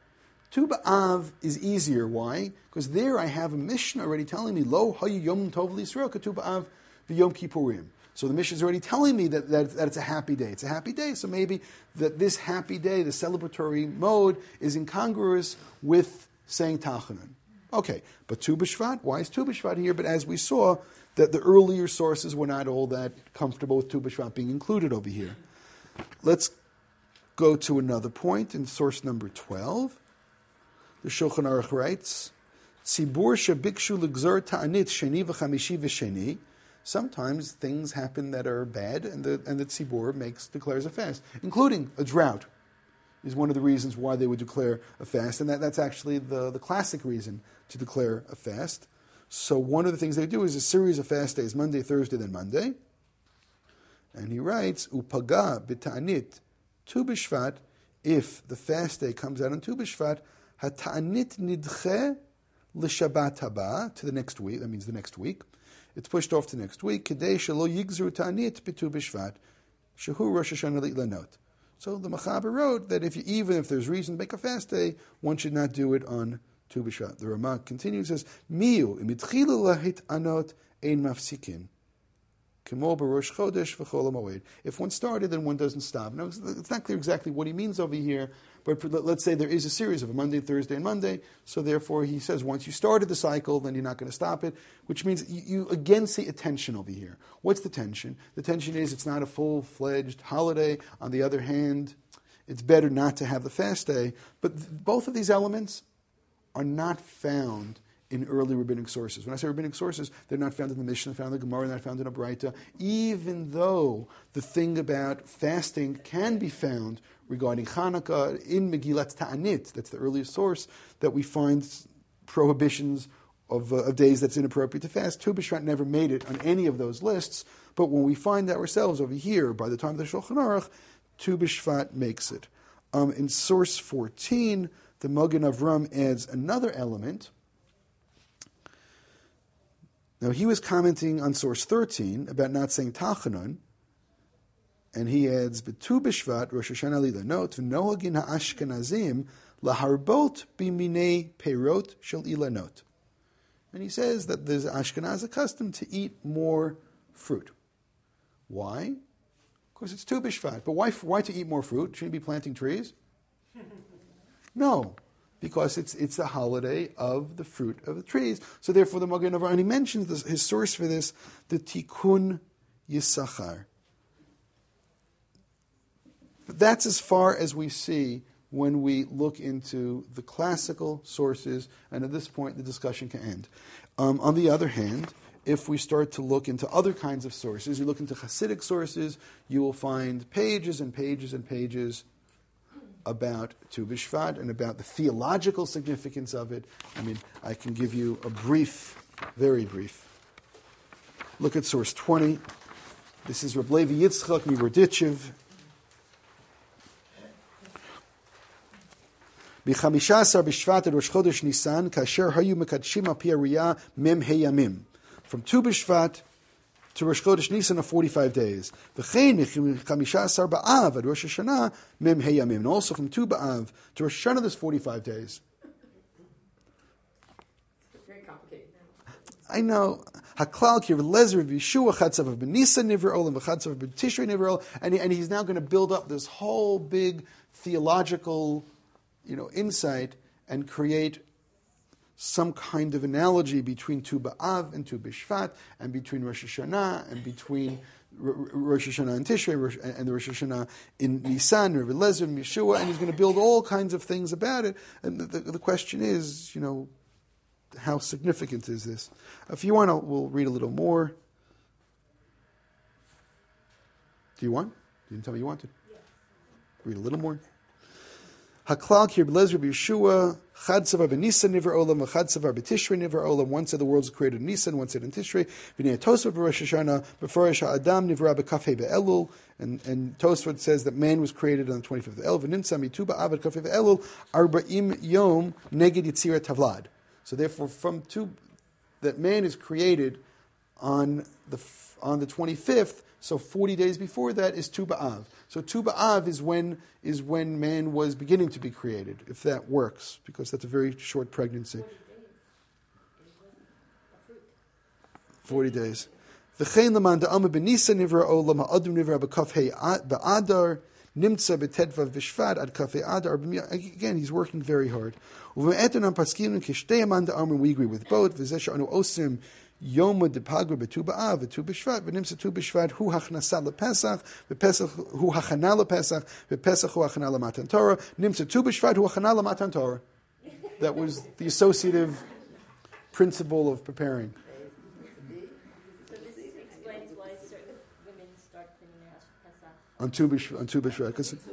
Tu B'Av is easier. Why? Because there I have a Mishnah already telling me, Lo Hayu Yom Tov L'Yisrael K'Tu B'Av V'Yom Kippurim. So the Mishnah is already telling me that it's a happy day. It's a happy day, so maybe that this happy day, the celebratory mode, is incongruous with saying Tachanun. Okay, but Tu B'Shvat, why is Tu B'Shvat here? But as we saw, that the earlier sources were not all that comfortable with Tu B'Shvat being included over here. Let's go to another point in source number 12. The Shulchan Aruch writes, Tzibur shebikshu l'gzor ta'anit sheni v'chamishi v'sheni. Sometimes things happen that are bad, and the tzibur declares a fast, including a drought. Is one of the reasons why they would declare a fast, and that's actually the classic reason to declare a fast. So one of the things they do is a series of fast days, Monday, Thursday, then Monday. And he writes, Upaga b'ta'anit Tu B'Shvat, if the fast day comes out on Tu B'Shvat, hata'anit nidche l'shabbat haba, to the next week, that means the next week. It's pushed off to next week, Kedei shelo yigzru ta'anit b'Tu B'Shvat, shehu Rosh Hashanah li'lanot. So the Machaber wrote that even if there's reason to make a fast day, one should not do it on Tu B'Shvat. The Ramak continues, says, Miu imitchilu lahit anot ein mafsikin. If one started, then one doesn't stop. Now, it's not clear exactly what he means over here, but let's say there is a series of a Monday, Thursday, and Monday, so therefore he says once you started the cycle, then you're not going to stop it, which means you again see a tension over here. What's the tension? The tension is it's not a full-fledged holiday. On the other hand, it's better not to have the fast day. But both of these elements are not found in early rabbinic sources. When I say rabbinic sources, they're not found in the Mishnah, found in the Gemara, not found in a Braita, even though the thing about fasting can be found regarding Hanukkah in Megillat Ta'anit, that's the earliest source, that we find prohibitions of days that's inappropriate to fast. Tu B'Shvat never made it on any of those lists, but when we find ourselves over here, by the time of the Shulchan Aruch, Tu B'Shvat makes it. In source 14, the Magen Avram adds another element. Now, he was commenting on source 13 about not saying Tachanun, and he adds, B'tu B'Shvat, Rosh Hashanah Lilanot, V'nohagin ha'ashkenazim, laharbot b'minei perot shel ilanot. And he says that there's Ashkenaz accustomed to eat more fruit. Why? Because it's Tu B'Shvat. But why to eat more fruit? Shouldn't he be planting trees? No. Because it's the holiday of the fruit of the trees. So therefore the Magen Avraham, and he mentions his source for this, the Tikkun Yisachar. But that's as far as we see when we look into the classical sources, and at this point the discussion can end. On the other hand, if we start to look into other kinds of sources, you look into Hasidic sources, you will find pages and pages and pages about Tu B'Shvat and about the theological significance of it. I mean, I can give you a brief, very brief. Look at source 20. This is Reb Levi Yitzchak Miroditchev. B'chamishasar b'Shvat Rosh Chodesh Nisan kasher hayu mekadshim al pi Ariyah mem heyamim. From Tu B'Shvat to Rosh Chodesh Nisan of 45 days. V'chein mechamisha ba'av at Rosh Hashanah mem heyamim. And also from Tu B'Av to Rosh Hashanah there's 45 days. It's very complicated now. I know. Haklal ki Lezer v'Yeshua chatzav b'Nisan nivra olam v'chatzav b'Tishrei nivra olam. And he's now going to build up this whole big theological, insight and create some kind of analogy between Tu B'Av and Tu B'Shvat, and between Rosh Hashanah, and between Rosh Hashanah and Tishrei, and the Rosh Hashanah in Nisan, Reb Eliezer, and Yeshua, and he's going to build all kinds of things about it. And the question is, how significant is this? If you want, we'll read a little more. Do you want? You didn't tell me you wanted. Yes. Read a little more. Haklal ki Reb Eliezer b'Yeshua chad savar b'Nisan nivra olam v'chad savar b'Tishrei nivra olam. One said the world was created in Nisan, one said in Tishrei. V'nei Tosfot b'Rosh Hashanah b'Forish ha'adam nivra b'Kafei be'Elul. And Tosfot says that man was created on the 25th of Elul. V'nimtza mitu ba'av at Kafei be'Elul arba'im yom neged Yitzirat Havlad. So therefore, that man is created on the 25th, so 40 days before that is Tu B'Av. So Tu B'Av is when man was beginning to be created, if that works, because that's a very short pregnancy. 40 days. V'chein l'man da'ama b'nisa nivra olam ha'adam nivra b'kaf hei ba'adar nimtza b'tedvav b'shvat ad kaf hei adar. Again, he's working very hard. U'v'e'etan paskim kishtei man da'ama, we agree with both. V'zesh anu osim Yom depagra betu ba'av, betu b'shvat, v'nimsa tu b'shvat hu hachnasa lePesach, v'Pesach hu hachana lePesach, v'Pesach hu hachana leMatan Torah, nimsa tu b'shvat hu hachana leMatan Torah. That was the associative principle of preparing. So this explains why certain women start cleaning their house for Pesach. On Tu B'Shvat.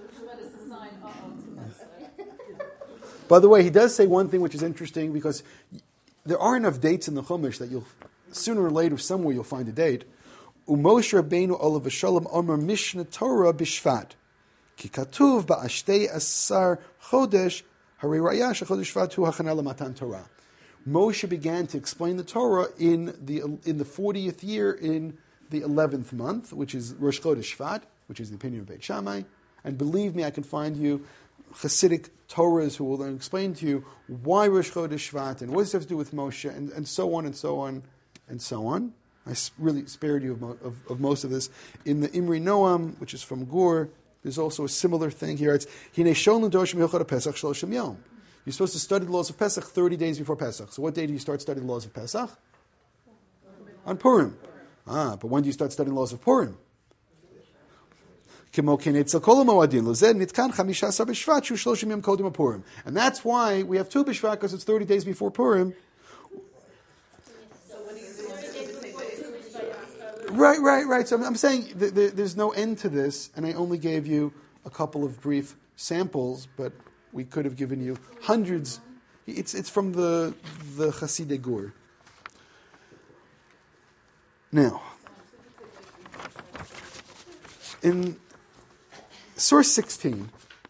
By the way, he does say one thing which is interesting, because there are enough dates in the Chumash that you'll sooner or later somewhere you'll find a date. Moshe Rabbeinu olav v'shalom omer Mishnah Torah b'Shvat ki katuv ba'ashtei asar chodesh harei raya shechodesh Shvat hu hachana leMatan Torah. Moshe began to explain the Torah in the 40th year in the 11th month, which is Rosh Chodesh Shvat, which is the opinion of Beit Shammai. And believe me, I can find you Hasidic Torahs who will then explain to you why Rosh Chodesh Shvat and what does it have to do with Moshe, and so on and so on and so on. I really spared you of most of this. In the Imri Noam, which is from Gur, there's also a similar thing here. It's Hinei Shon L'Dosh Milchot Pesach Shloshim Yom. You're supposed to study the laws of Pesach 30 days before Pesach. So what day do you start studying the laws of Pesach? On Purim. But when do you start studying the laws of Purim? And that's why we have Tu B'Shvat, because it's 30 days before Purim. Right. So I'm saying there's no end to this, and I only gave you a couple of brief samples, but we could have given you hundreds. It's from the Chasidei Gur. Now, in Source 16,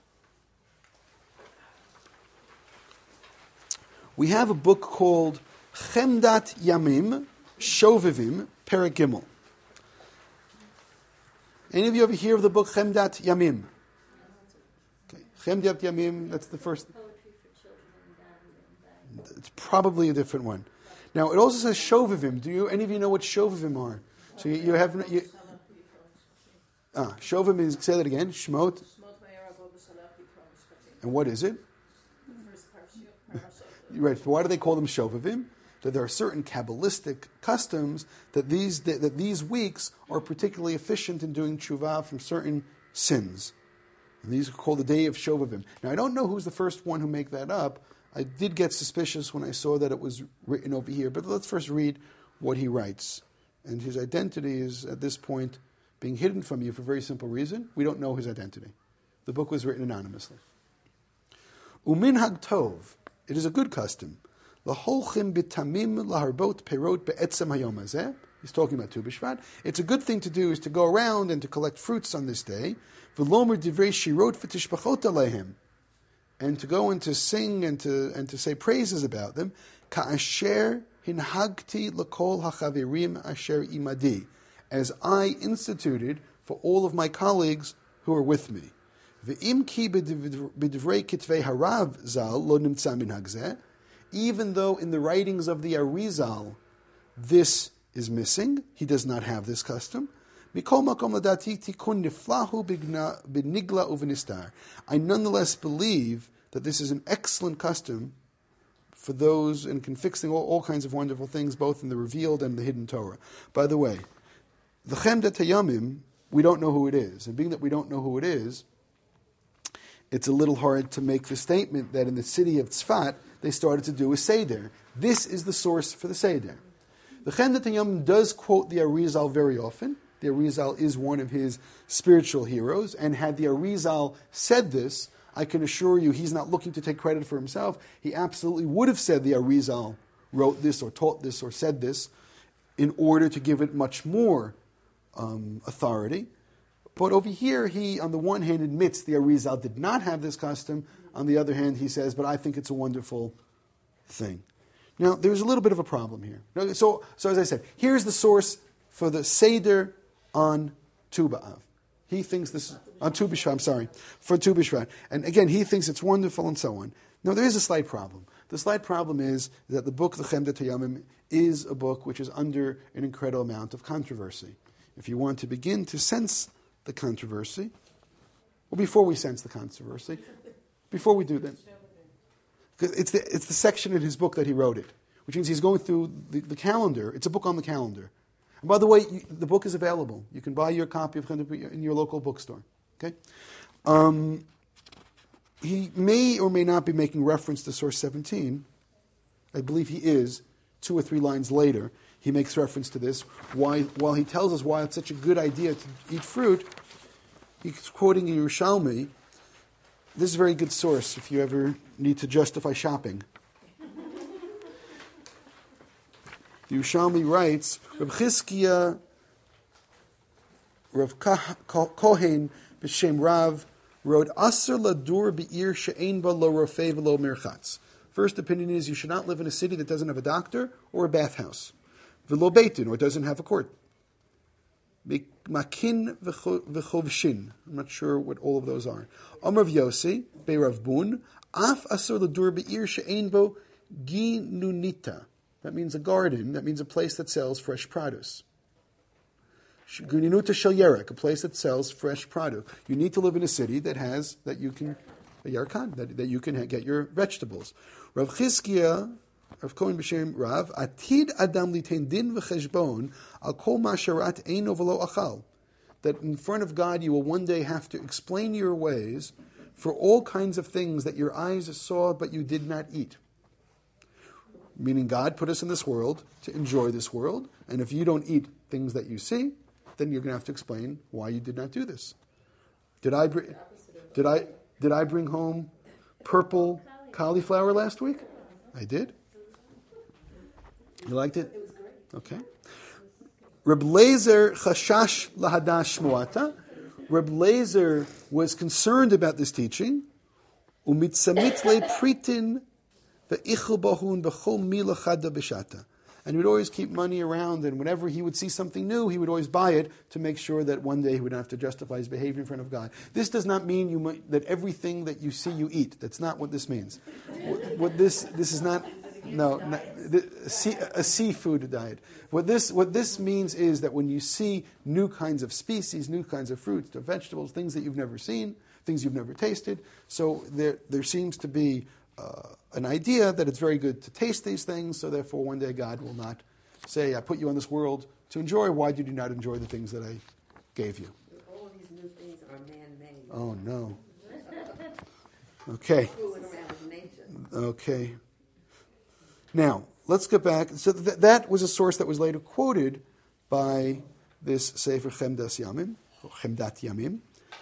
we have a book called Chemdat Yamim Shovevim Perek Gimel. Any of you ever hear of the book Chemdat Yamim? Okay. Chemdat Yamim, that's the first. It's probably a different one. Now, it also says Shovevim. Any of you know what Shovevim are? So you have... Shovim means, say that again, Shmot. And what is it? Right, so why do they call them Shovavim? That there are certain Kabbalistic customs that these weeks are particularly efficient in doing tshuva from certain sins. And these are called the day of Shovavim. Now, I don't know who's the first one who made that up. I did get suspicious when I saw that it was written over here, but let's first read what he writes. And his identity is, at this point, being hidden from you for a very simple reason. We don't know his identity. The book was written anonymously. Uminhag tov. It is a good custom. Laholchim bitamim laharbot perot be'etzem hayom hazeh. He's talking about Tu B'Shvat. It's a good thing to do is to go around and to collect fruits on this day. V'lomer divrei shirot v'tishbachot alehem. And to go and to sing and to say praises about them. Ka'asher hinhagti l'kol hachaverim asher imadi. As I instituted for all of my colleagues who are with me. Even though in the writings of the Arizal this is missing, he does not have this custom. I nonetheless believe that this is an excellent custom for those and can fix all kinds of wonderful things, both in the revealed and the hidden Torah. By the way, the Chemdat Hayamim, we don't know who it is. And being that we don't know who it is, it's a little hard to make the statement that in the city of Tzfat, they started to do a Seder. This is the source for the Seder. The Chemdat Hayamim does quote the Arizal very often. The Arizal is one of his spiritual heroes. And had the Arizal said this, I can assure you he's not looking to take credit for himself. He absolutely would have said the Arizal wrote this or taught this or said this in order to give it much more authority. But over here, he, on the one hand, admits the Arizal did not have this custom. On the other hand, he says, but I think it's a wonderful thing. Now, there's a little bit of a problem here. So as I said, here's the source for the Seder on Tu B'Av. He thinks this on Tu B'Shvat, I'm sorry, for Tu B'Shvat. And again, he thinks it's wonderful and so on. Now, there is a slight problem. The slight problem is that the book, the Chemdat Hayamim, is a book which is under an incredible amount of controversy. If you want to begin to sense the controversy, well, before we sense the controversy, before we do that, because it's the section in his book that he wrote it, which means he's going through the calendar. It's a book on the calendar. And by the way, the book is available. You can buy your copy of in your local bookstore. Okay. He may or may not be making reference to source 17. I believe he is. 2 or 3 lines later, he makes reference to this. While he tells us why it's such a good idea to eat fruit, he's quoting Yerushalmi. This is a very good source if you ever need to justify shopping. Yerushalmi writes, Reb Chizkiya, Rav Kohen, B'Shem Rav, wrote, Aser ladur be'ir she'ein ba lo rofei v'lo mirchatz. First opinion is you should not live in a city that doesn't have a doctor or a bathhouse. V'lo beitin, or doesn't have a court. Makin v'chovshin. I'm not sure what all of those are. Amar Yossi, Be'rav Bun, Af aser ladur be'ir she'ein bo ginunita. That means a garden. That means a place that sells fresh produce. Ginunita shel yerek, a place that sells fresh produce. You need to live in a city that you can get your vegetables. Rav Chizkiya, Rav Kohen B'Shem Rav, Atid Adam litein din v'cheshbon al kol masharat eino v'lo achal. That in front of God you will one day have to explain your ways for all kinds of things that your eyes saw but you did not eat. Meaning God put us in this world to enjoy this world, and if you don't eat things that you see, then you're going to have to explain why you did not do this. Did I bring home purple cauliflower last week? I did. You liked it? It was great. Okay. Reb Lezer chashash lahadash shmuata. Reb Lezer was concerned about this teaching. Umitzamit le pritin ve'ichel bahun b'chol mila chada b'shata. And he would always keep money around, and whenever he would see something new, he would always buy it to make sure that one day he would not have to justify his behavior in front of God. This does not mean that everything that you see you eat. That's not what this means. This is not a seafood diet. What this means is that when you see new kinds of species, new kinds of fruits, vegetables, things that you've never seen, things you've never tasted, so there seems to be an idea that it's very good to taste these things, so therefore one day God will not say, I put you on this world to enjoy. Why did you not enjoy the things that I gave you? All of these new things are man-made. Oh, no. Okay. Fooling around with nature. Okay. Now, let's get back. So that was a source that was later quoted by this Sefer Chemdat Yamim.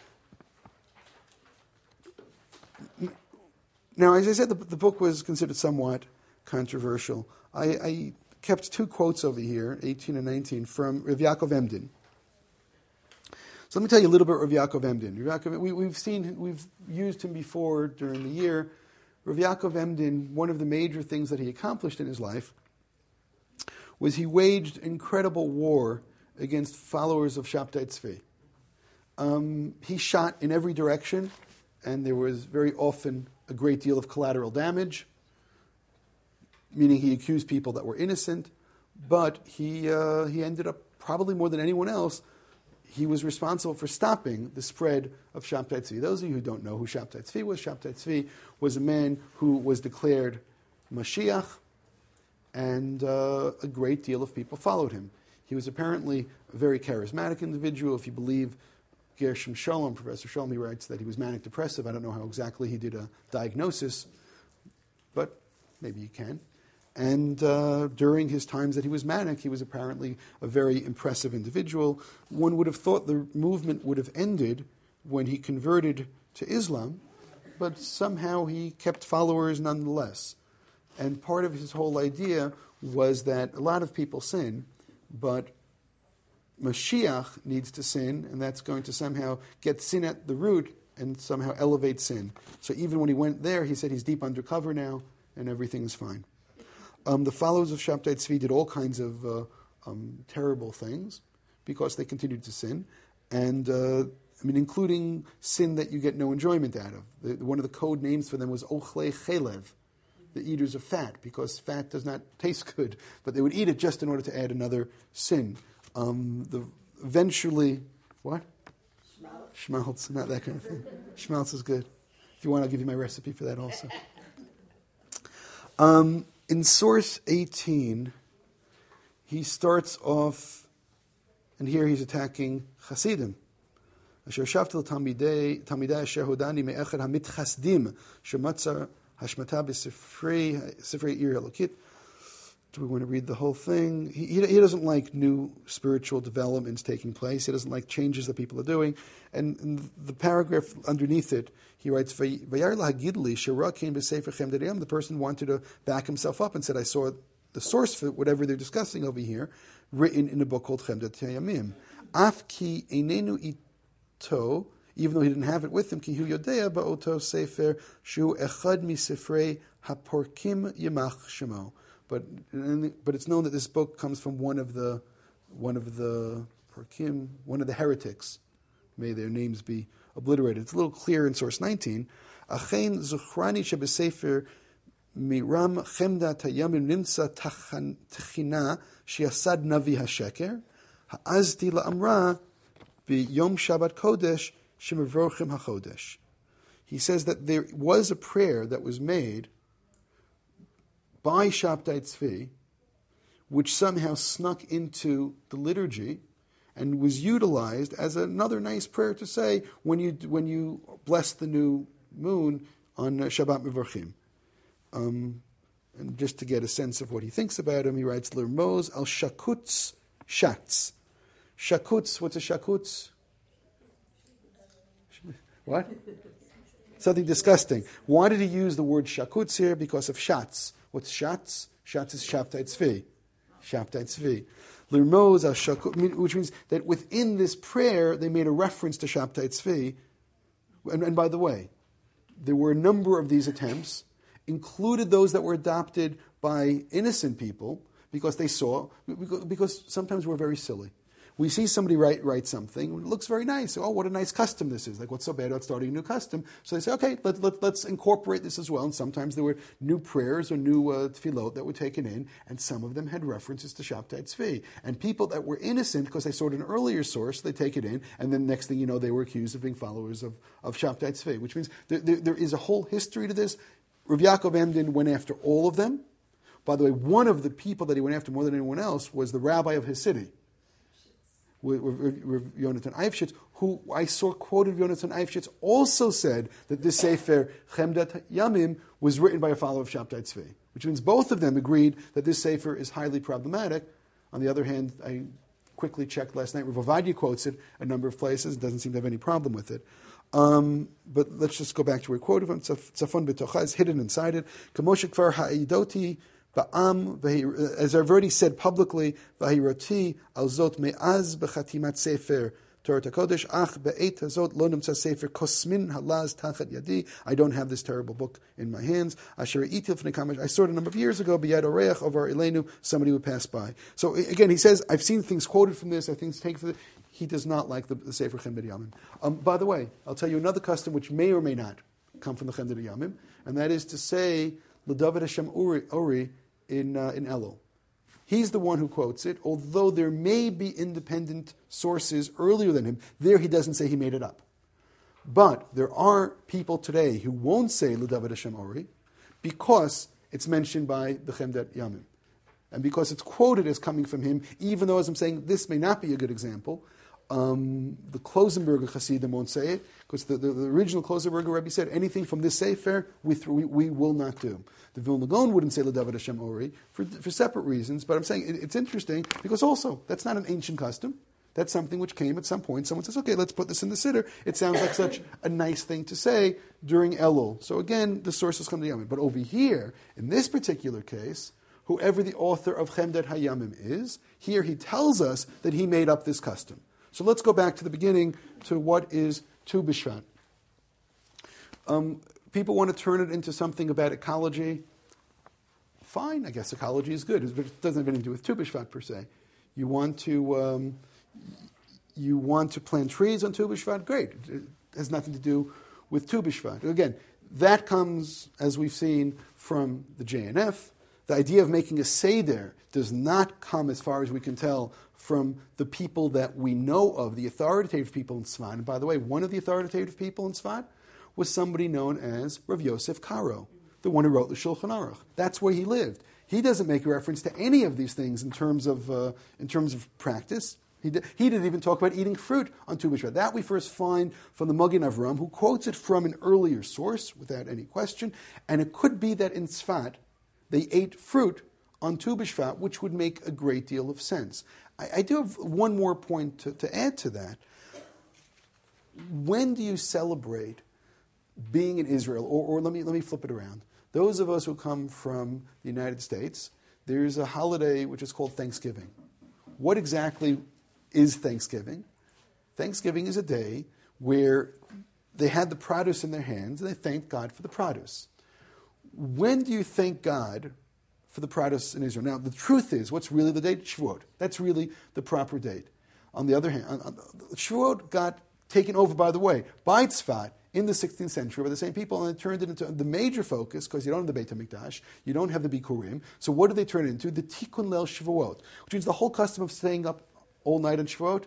Now, as I said, the book was considered somewhat controversial. I kept 2 quotes over here, 18 and 19, from Rav Yaakov Emden. So let me tell you a little bit about Rav Yaakov Emden. We've used him before during the year. Rav Yaakov Emden, one of the major things that he accomplished in his life was he waged incredible war against followers of Shabtai Tzvi. He shot in every direction, and there was very often a great deal of collateral damage, meaning he accused people that were innocent, but he ended up, probably more than anyone else, he was responsible for stopping the spread of Shabtai Tzvi. Those of you who don't know who Shabtai Tzvi was a man who was declared Mashiach, and a great deal of people followed him. He was apparently a very charismatic individual. If you believe Gershom Sholem, Professor Sholem, he writes that he was manic depressive. I don't know how exactly he did a diagnosis, but maybe you can. And during his times that he was manic, he was apparently a very impressive individual. One would have thought the movement would have ended when he converted to Islam, but somehow he kept followers nonetheless. And part of his whole idea was that a lot of people sin, but Mashiach needs to sin, and that's going to somehow get sin at the root and somehow elevate sin. So even when he went there, he said he's deep undercover now, and everything's fine. the followers of Shabtai Tzvi did all kinds of terrible things because they continued to sin, and including sin that you get no enjoyment out of. One of the code names for them was Ochlei Chelev, the eaters of fat, because fat does not taste good, but they would eat it just in order to add another sin. Eventually, what? Schmaltz, not that kind of thing. Schmaltz is good. If you want, I'll give you my recipe for that also. In source 18, he starts off, and here he's attacking Hasidim. אשר שבתי לתלמידי אשר הודעני מאחד המתחסדים שמצא השמטה בספרי עיר אלוקית. Do we want to read the whole thing? He doesn't like new spiritual developments taking place. He doesn't like changes that people are doing. And in the paragraph underneath it, he writes, Vayar lahagid li shera came b'sefer Chemdei Hayam. The person wanted to back himself up and said, I saw the source for whatever they're discussing over here, written in a book called Chemdei Hayamim. Af ki einenu ito, even though he didn't have it with him, ki hu yodea ba'oto sefer shu echad misefrei haporkim yimach shemo. But it's known that this book comes from one of the porkim, one of the heretics. May their names be obliterated. It's a little clearer in source 19. Achein zuchrani shebesefer miram chemdat hayamim nimsa tachina shiasad navi hasheker ha'azti la'amra b'yom Shabbat Kodesh shemevrochim hachodesh. He says that there was a prayer that was made by Shabtai Tzvi, which somehow snuck into the liturgy and was utilized as another nice prayer to say when you bless the new moon on Shabbat Mevorchim. And just to get a sense of what he thinks about him, he writes, L'rmoz al shakutz shatz. Shakutz, what's a shakutz? What? Something disgusting. Why did he use the word shakutz here? Because of shatz. What's shatz? Shatz is Shabtai Tzvi. Shabtai Tzvi. L'rmoz al shakutz, which means that within this prayer, they made a reference to Shabtai Tzvi. And by the way, there were a number of these attempts, included those that were adopted by innocent people, because sometimes we're very silly. We see somebody write something, it looks very nice. Oh, what a nice custom this is. Like, what's so bad about starting a new custom? So they say, okay, let's incorporate this as well. And sometimes there were new prayers or new tefillot that were taken in, and some of them had references to Shabtai Tzvi. And people that were innocent, because they saw it in an earlier source, they take it in, and then next thing you know, they were accused of being followers of Shabtai Tzvi, which means there is a whole history to this. Rav Yaakov Emden went after all of them. By the way, one of the people that he went after more than anyone else was the rabbi of his city, Yonatan Eifshitz, who I saw quoted Yonatan Eifshitz also said that this Sefer Chemdat Yamim was written by a follower of Shabtai Tzvi, which means both of them agreed that this Sefer is highly problematic. On the other hand, I quickly checked last night, Rav Ovadia quotes it a number of places, doesn't seem to have any problem with it. But let's just go back to where he quoted from Tzafon B'tocha is hidden inside it. Kamoshe Kvar Ha'idoti Ba'am, as I've already said publicly, Vahiroti al zot me'az b'chatimat sefer Torah HaKodesh, ach be'et hazot lo nimtza sefer kosmin halaz tachat yadi. I don't have this terrible book in my hands. Asher itil fnei kamash. I saw it a number of years ago. B'yad oreach over Elenu. Somebody would pass by. So again, he says, I've seen things quoted from this. I think taken from it. He does not like the Sefer Chemdei Hayamim. By the way, I'll tell you another custom which may or may not come from the Chemdei Hayamim, and that is to say, L'David Hashem Ori in Elul. He's the one who quotes it, although there may be independent sources earlier than him. There he doesn't say he made it up. But there are people today who won't say L'David Hashem Ori because it's mentioned by the Chemdei Hayamim. And because it's quoted as coming from him, even though, as I'm saying, this may not be a good example, the Klosenberger Hasidim won't say it, because the original Klosenberger Rebbe said, anything from this Sefer, we will not do. The Vilna Gaon wouldn't say L'David Hashem Ori for separate reasons, but I'm saying it's interesting, because also, that's not an ancient custom. That's something which came at some point. Someone says, okay, let's put this in the Siddur. It sounds like such a nice thing to say during Elul. So again, the sources come to Yamim. But over here, in this particular case, whoever the author of Chemdei Hayamim is, here he tells us that he made up this custom. So let's go back to the beginning to what is Tu B'Shvat. People want to turn it into something about ecology. Fine, I guess ecology is good, but it doesn't have anything to do with Tu B'Shvat per se. You want to plant trees on Tu B'Shvat? Great. It has nothing to do with Tu B'Shvat. Again, that comes, as we've seen, from the JNF. The idea of making a Seder does not come, as far as we can tell, from the people that we know of, the authoritative people in Tzfat. And by the way, one of the authoritative people in Tzfat was somebody known as Rav Yosef Karo, the one who wrote the Shulchan Aruch. That's where he lived. He doesn't make a reference to any of these things in terms of practice. He didn't even talk about eating fruit on Tu B'Shvat. That we first find from the Magen Avram, who quotes it from an earlier source, without any question. And it could be that in Tzfat, they ate fruit on Tu B'Shvat, which would make a great deal of sense. I do have one more point to add to that. When do you celebrate being in Israel? Or let me flip it around. Those of us who come from the United States, there's a holiday which is called Thanksgiving. What exactly is Thanksgiving? Thanksgiving is a day where they had the produce in their hands and they thanked God for the produce. When do you thank God for the produce in Israel? Now, the truth is, what's really the date? Shavuot. That's really the proper date. On the other hand, Shavuot got taken over, by the way, by Tzfat in the 16th century by the same people, and it turned it into the major focus, because you don't have the Beit HaMikdash, you don't have the Bikurim. So what did they turn it into? The Tikkun Leil Shavuot, which means the whole custom of staying up all night on Shavuot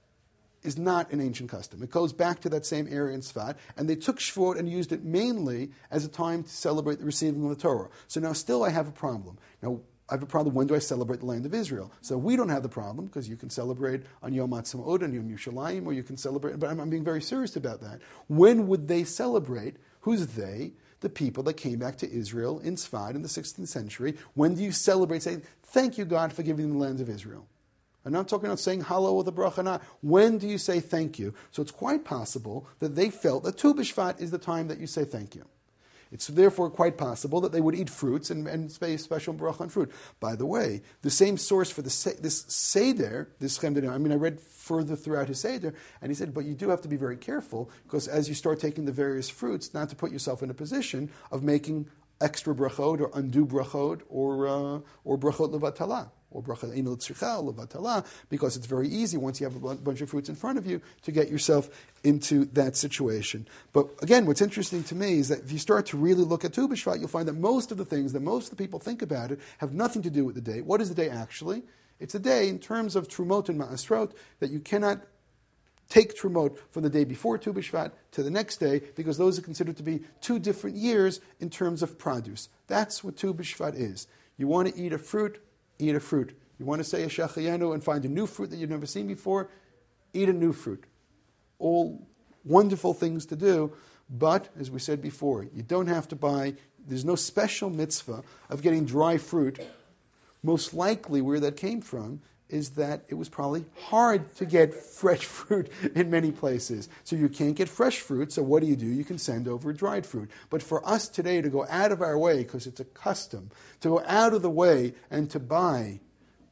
is not an ancient custom. It goes back to that same area in Tzfat, and they took Shavuot and used it mainly as a time to celebrate the receiving of the Torah. So now still I have a problem. Now, I have a problem, when do I celebrate the land of Israel? So we don't have the problem, because you can celebrate on Yom Ha'atzmaut and Yom Yerushalayim, or you can celebrate, but I'm being very serious about that. When would they celebrate? Who's they? The people that came back to Israel in Tzfat in the 16th century. When do you celebrate, saying, thank you, God, for giving them the land of Israel? I'm not talking about saying hello with a bracha. When do you say thank you? So it's quite possible that they felt that Tu B'Shvat is the time that you say thank you. It's therefore quite possible that they would eat fruits and say special bracha on fruit. By the way, the same source for this Seder, this Chemden, I read further throughout his Seder, and he said, but you do have to be very careful, because as you start taking the various fruits, not to put yourself in a position of making extra brachot or undue brachot or brachot levatala, or brachot ein l'tzricha or levatala, because it's very easy once you have a bunch of fruits in front of you to get yourself into that situation. But again, what's interesting to me is that if you start to really look at Tu B'Shvat, you'll find that most of the things that most of the people think about it have nothing to do with the day. What is the day actually? It's a day in terms of Trumot and Ma'asrot that you cannot take Trumot from the day before Tu B'Shvat to the next day, because those are considered to be two different years in terms of produce. That's what Tu B'Shvat is. You want to eat a fruit, eat a fruit. You want to say a Shachayanu and find a new fruit that you've never seen before, eat a new fruit. All wonderful things to do, but, as we said before, you don't have to buy, there's no special mitzvah of getting dry fruit. Most likely where that came from is that it was probably hard to get fresh fruit in many places. So you can't get fresh fruit, so what do? You can send over dried fruit. But for us today to go out of our way, because it's a custom, to go out of the way and to buy,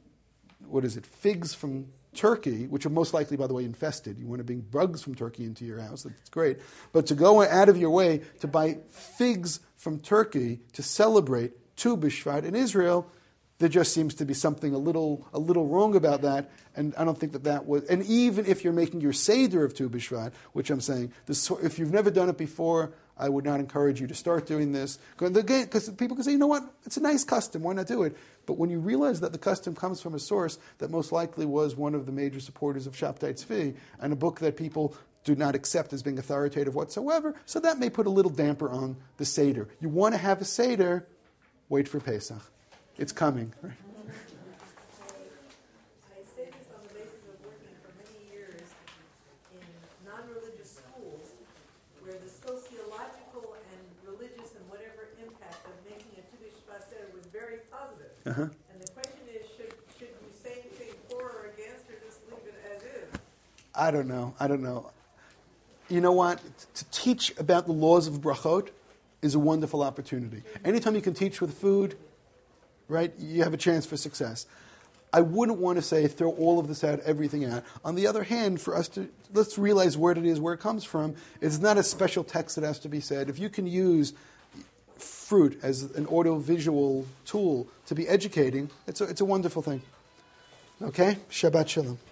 figs from Turkey, which are most likely, by the way, infested. You want to bring bugs from Turkey into your house, that's great. But to go out of your way to buy figs from Turkey to celebrate Tu B'Shvat in Israel, there just seems to be something a little wrong about that, and I don't think that was. And even if you're making your Seder of Tu B'Shvat, which I'm saying, if you've never done it before, I would not encourage you to start doing this. Because people can say, you know what, it's a nice custom, why not do it? But when you realize that the custom comes from a source that most likely was one of the major supporters of Shabtai Tzvi, and a book that people do not accept as being authoritative whatsoever, so that may put a little damper on the Seder. You want to have a Seder, wait for Pesach. It's coming. I say this on the basis of working for many years in non-religious schools, where the sociological and religious and whatever impact of making a Tu B'Shvat Seder was very positive. Uh-huh. And the question is, should we say anything for or against, or just leave it as is? I don't know. You know what? To teach about the laws of brachot is a wonderful opportunity. Anytime you can teach with food, right, you have a chance for success. I wouldn't want to say throw all of this out, everything out. On the other hand, for us to, let's realize where it comes from. It's not a special text that has to be said. If you can use fruit as an audiovisual tool to be educating, it's a wonderful thing. Okay? Shabbat Shalom.